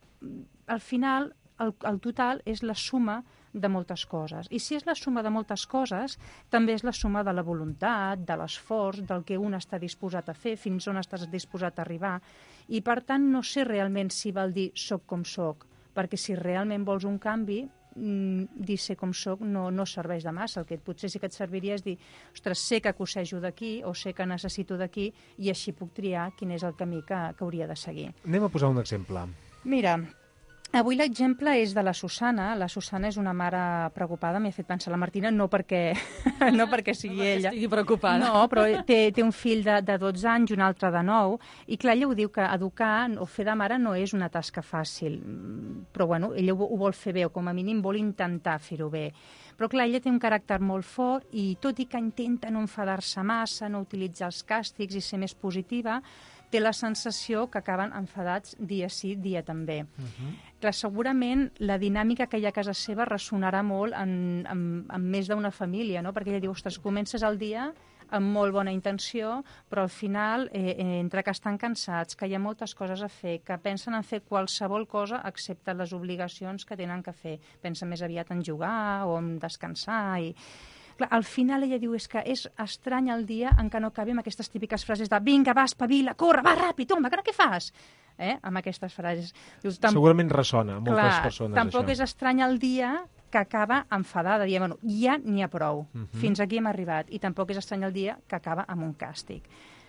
S7: al final el total és la suma de moltes coses. I si és la suma de moltes coses, també és la suma de la voluntat, de l'esforç, del que un està disposat a fer, fins on estàs disposat a arribar. I per tant no sé realment si val dir soc com soc, perquè si realment vols un canvi, dir ser com soc no serveix de massa. El que potser sí que et serviria és dir, ostres, sé que cossejo d'aquí o sé que necessito d'aquí i així puc triar quin és el camí que hauria de seguir.
S3: Anem a posar un exemple.
S7: Mira, avui l'exemple és de la Susana. La Susana és una mare preocupada, m'ha fet pensar la Martina, no perquè sigui ella.
S5: Estigui preocupada.
S7: No, però té un fill de 12 anys i un altre de 9, i clar, ella ho diu que educar o fer de mare no és una tasca fàcil, però bueno, ella ho vol fer bé, o com a mínim vol intentar fer-ho bé. Però clar, ella té un caràcter molt fort i tot i que intenta no enfadar-se massa, no utilitzar els càstigs i ser més positiva, té la sensació que acaben enfadats dia sí, dia també. Clar, segurament la dinàmica que hi ha a casa seva ressonarà molt en més d'una família, no? Perquè ella diu, ostres, comences el dia amb molt bona intenció, però al final, entre que estan cansats, que hi ha moltes coses a fer, que pensen en fer qualsevol cosa excepte les obligacions que tenen que fer. Pensa més aviat en jugar o en descansar i... Clar, al final ella diu és que és estrany el dia en què no acabi amb aquestes típiques frases de vinga, va, espavila, corre, va ràpid, home, que no, què fas? Amb aquestes frases. Dius,
S3: segurament ressona a moltes persones,
S7: tampoc
S3: això.
S7: És estrany el dia que acaba enfadada, dient, bueno, ja n'hi ha prou, fins aquí hem arribat, i tampoc és estrany el dia que acaba amb un càstig.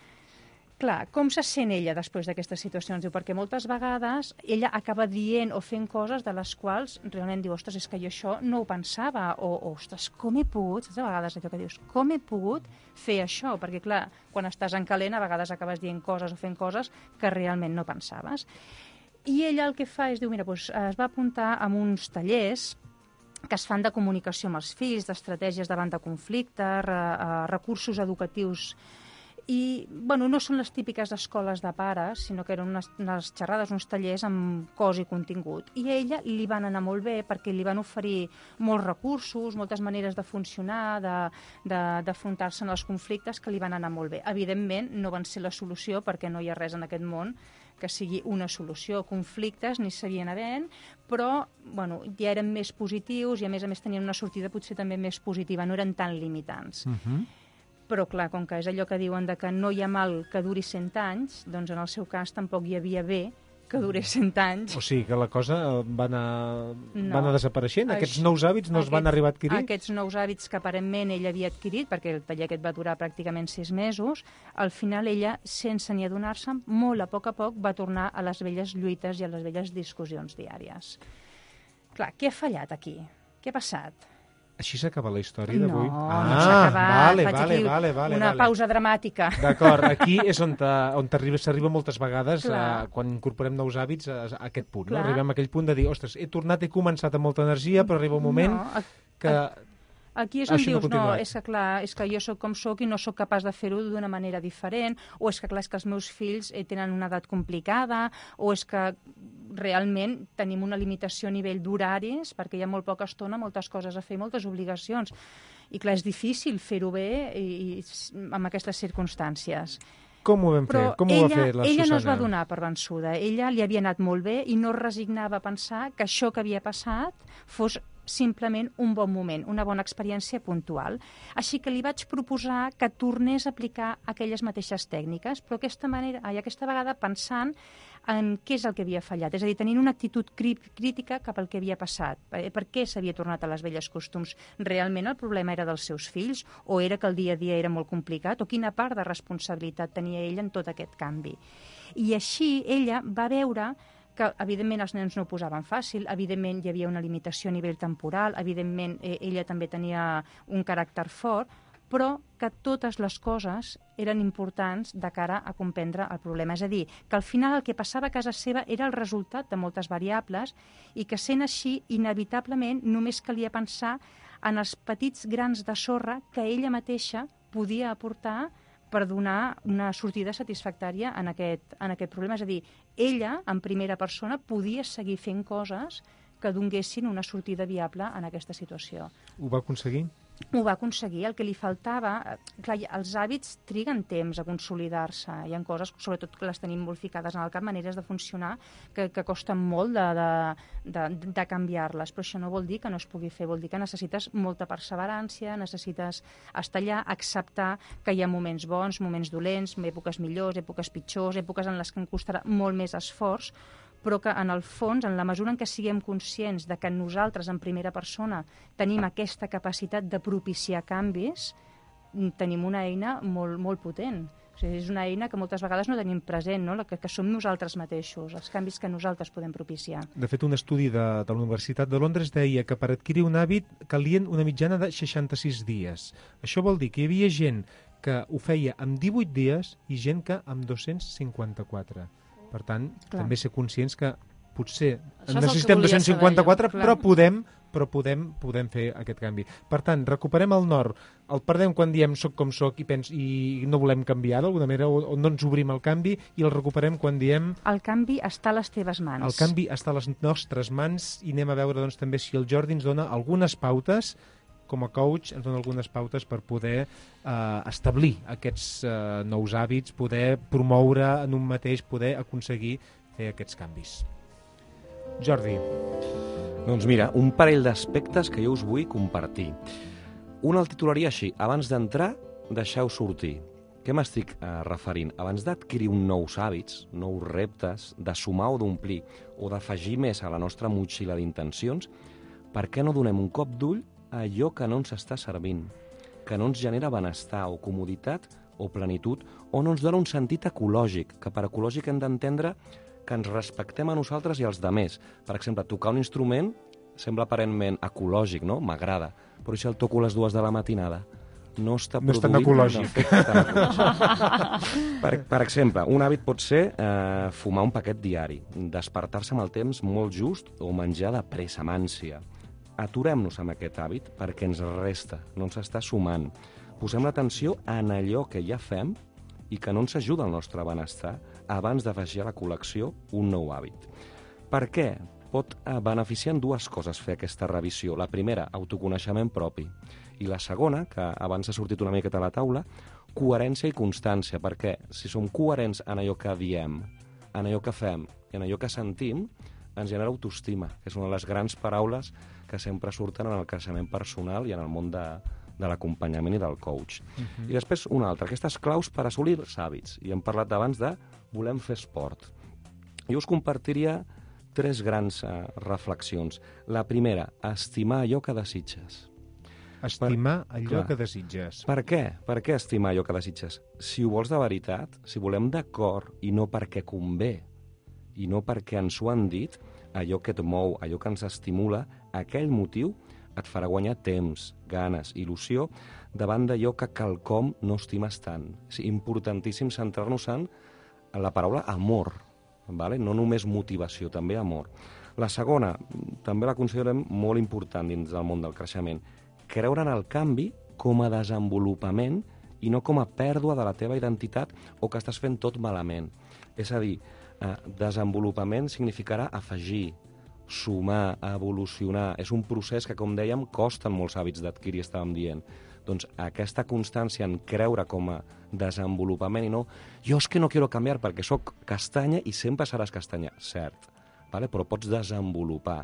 S7: Clar, com se sent ella després d'aquestes situacions? Diu, perquè moltes vegades ella acaba dient o fent coses de les quals realment diu, ostres, és que jo això no ho pensava, o ostres, com he pogut, saps a vegades allò que dius, com he pogut fer això? Perquè clar, quan estàs en calent a vegades acabes dient coses o fent coses que realment no pensaves. I ella el que fa és, diu, mira, doncs es va apuntar a uns tallers que es fan de comunicació amb els fills, d'estratègies davant de conflictes, recursos educatius. I, bueno, no són les típiques escoles de pares, sinó que eren unes xerrades, uns tallers amb cos i contingut. I a ella li van anar molt bé perquè li van oferir molts recursos, moltes maneres de funcionar, d'afrontar-se en els conflictes que li van anar molt bé. Evidentment, no van ser la solució perquè no hi ha res en aquest món que sigui una solució. Conflictes n'hi seguien havent, però bueno, ja eren més positius i a més tenien una sortida potser també més positiva, no eren tan limitants. Però, clar, com que és allò que diuen de que no hi ha mal que duri 100 anys, doncs en el seu cas tampoc hi havia bé que durés 100 anys.
S3: O sigui que la cosa va anar desapareixent? Aquests nous hàbits no es van arribar a adquirir?
S7: Aquests nous hàbits que aparentment ella havia adquirit, perquè el taller aquest va durar pràcticament 6 mesos, al final ella, sense ni adonar-se, molt a poc va tornar a les velles lluites i a les velles discussions diàries. Clar, què ha fallat aquí? Què ha passat?
S3: Així s'acaba la història d'avui?
S7: No s'ha acabat.
S3: Vale.
S7: Una pausa dramàtica.
S3: D'acord, aquí és on s'arriba moltes vegades, quan incorporem nous hàbits, a aquest punt. No? Arribem a aquell punt de dir, ostres, he començat amb molta energia, però arriba un moment que...
S7: Aquí és on dius, no, és que clar, és que jo sóc com sóc i no sóc capaç de fer-ho d'una manera diferent, o és que clar, és que els meus fills tenen una edat complicada, o és que realment tenim una limitació a nivell d'horaris, perquè hi ha molt poca estona, moltes coses a fer, moltes obligacions. I clar, és difícil fer-ho bé amb aquestes circumstàncies.
S3: Com ho vam fer? Com ho va fer la Susana?
S7: Ella no es va donar per vençuda. Ella li havia anat molt bé i no resignava a pensar que això que havia passat fos simplement un bon moment, una bona experiència puntual. Així que li vaig proposar que tornés a aplicar aquelles mateixes tècniques, però aquesta vegada pensant en què és el que havia fallat, és a dir, tenint una actitud crítica cap al que havia passat. Per què s'havia tornat a les velles costums? Realment el problema era dels seus fills? O era que el dia a dia era molt complicat? O quina part de responsabilitat tenia ella en tot aquest canvi? I així ella va veure que, evidentment, els nens no ho posaven fàcil, evidentment hi havia una limitació a nivell temporal, evidentment ella també tenia un caràcter fort, però que totes les coses eren importants de cara a comprendre el problema. És a dir, que al final el que passava a casa seva era el resultat de moltes variables i que, sent així, inevitablement només calia pensar en els petits grans de sorra que ella mateixa podia aportar per donar una sortida satisfactòria en aquest problema. És a dir, ella, en primera persona, podia seguir fent coses que donguessin una sortida viable en aquesta situació.
S3: Ho va aconseguir?
S7: Ho va aconseguir. El que li faltava... Clar, els hàbits triguen temps a consolidar-se. Hi ha coses, sobretot que les tenim molt ficades en el cap, maneres de funcionar que costen molt de canviar-les. Però això no vol dir que no es pugui fer. Vol dir que necessites molta perseverància, necessites estar allà, acceptar que hi ha moments bons, moments dolents, èpoques millors, èpoques pitjors, èpoques en les que em costarà molt més esforç, però que en el fons, en la mesura en què siguem conscients de que nosaltres en primera persona tenim aquesta capacitat de propiciar canvis, tenim una eina molt, molt potent. O sigui, és una eina que moltes vegades no tenim present, no? Que som nosaltres mateixos, els canvis que nosaltres podem propiciar.
S3: De fet, un estudi de la Universitat de Londres deia que per adquirir un hàbit calien una mitjana de 66 dies. Això vol dir que hi havia gent que ho feia en 18 dies i gent que en 254. Per tant, també ser conscients que potser necessitem 254, però podem fer aquest canvi. Per tant, recuperem el nord, el perdem quan diem soc com soc i no volem canviar d'alguna manera, o no ens obrim al canvi, i el recuperem quan diem...
S7: El canvi està a les teves mans.
S3: El canvi està a les nostres mans, i anem a veure doncs, també si el Jordi ens dona algunes pautes, com a coach ens dona algunes pautes per poder establir aquests nous hàbits, poder promoure en un mateix, poder aconseguir fer aquests canvis. Jordi.
S6: Doncs mira, un parell d'aspectes que jo us vull compartir. Un el titularia així: abans d'entrar, deixeu sortir. Què m'estic referint? Abans d'adquirir nous hàbits, nous reptes, de sumar o d'omplir, o d'afegir més a la nostra motxilla d'intencions, per què no donem un cop d'ull a allò que no ens està servint, que no ens genera benestar o comoditat o plenitud, o no ens dona un sentit ecològic, que per ecològic hem d'entendre que ens respectem a nosaltres i als demés. Per exemple, tocar un instrument sembla aparentment ecològic, no? M'agrada. Però si el toco a les 2 de la matinada? No està produint...
S3: No és tan ecològic.
S6: Per exemple, un hàbit pot ser fumar un paquet diari, despertar-se amb el temps molt just o menjar de pressa, amb ànsia. Aturem-nos amb aquest hàbit perquè ens resta, no ens està sumant. Posem l'atenció en allò que ja fem i que no ens ajuda al nostre benestar abans d'afegir a la col·lecció un nou hàbit. Per què? Pot beneficiar en dues coses fer aquesta revisió. La primera, autoconeixement propi. I la segona, que abans ha sortit una miqueta a la taula, coherència i constància. Perquè si som coherents en allò que diem, en allò que fem i en allò que sentim, ens genera autoestima, que és una de les grans paraules que sempre surten en el creixement personal i en el món de l'acompanyament i del coach. I després una altra, aquestes claus per assolir els hàbits. I hem parlat abans de volem fer esport. Jo us compartiria 3 grans reflexions. La primera, estimar allò que desitges.
S3: Estimar allò que desitges.
S6: Per què? Per què estimar allò que desitges? Si ho vols de veritat, si volem de cor i no perquè convé, i no perquè ens ho han dit, allò que et mou, allò que ens estimula, aquell motiu et farà guanyar temps, ganes, il·lusió, davant d'allò que quelcom no estimes tant. És importantíssim centrar-nos en la paraula amor, vale? No només motivació, també amor. La segona, també la considerem molt important dins del món del creixement, creure en el canvi com a desenvolupament i no com a pèrdua de la teva identitat o que estàs fent tot malament. És a dir, desenvolupament significarà afegir, sumar, evolucionar. És un procés que, com dèiem, costen molts hàbits d'adquirir, estàvem dient. Doncs aquesta constància en creure com a desenvolupament i no jo és que no quiero canviar perquè sóc castanya i sempre seràs castanya. Cert, vale? Però pots desenvolupar,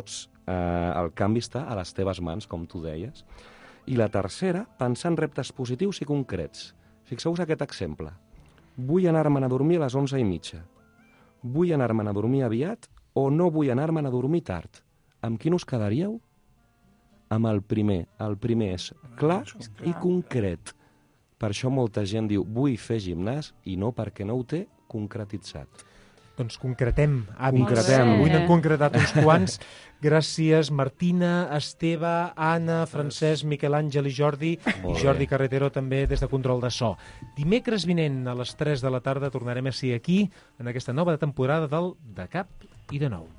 S6: el canvi està a les teves mans, com tu deies. I la tercera, pensar en reptes positius i concrets. Fixeu-vos aquest exemple. Vull anar-me'n a dormir a les 11:30. Vull anar-me'n a dormir aviat o no vull anar-me'n a dormir tard. Amb quin us quedaríeu? Amb el primer. El primer és clar i concret. Per això molta gent diu vull fer gimnàs i no perquè no ho té concretitzat.
S3: Doncs concretem hàbits. Avui n'hem concretat uns quants. Gràcies, Martina, Esteve, Anna, Francesc, Miquel Àngel i Jordi. I Jordi Carretero també des de Control de So. Dimecres vinent a les 3 de la tarda tornarem a ser aquí en aquesta nova temporada del De Cap i de Nou.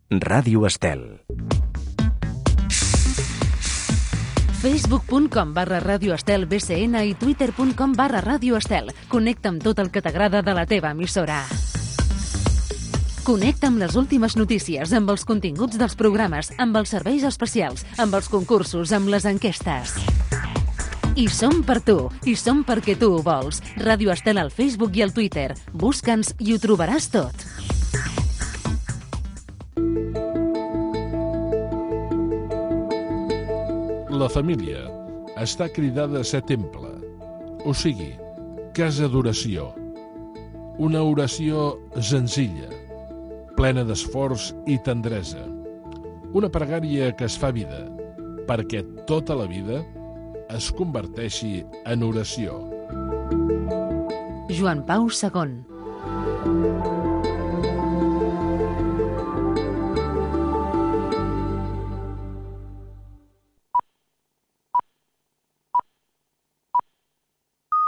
S2: Ràdio Estel.
S1: Facebook.com/Ràdio Estel BCN i Twitter.com/Ràdio Estel. Connecta amb tot el que t'agrada de la teva emissora. Connecta amb les últimes notícies, amb els continguts dels programes, amb els serveis especials, amb els concursos, amb les enquestes. I som per tu, i som perquè tu ho vols. Ràdio Estel al Facebook i al Twitter. Busca'ns i ho trobaràs tot.
S15: La família està cridada a ser temple, o sigui, casa d'oració. Una oració senzilla, plena d'esforç i tendresa. Una pregària que es fa vida, perquè tota la vida es converteixi en oració.
S1: Joan Pau II.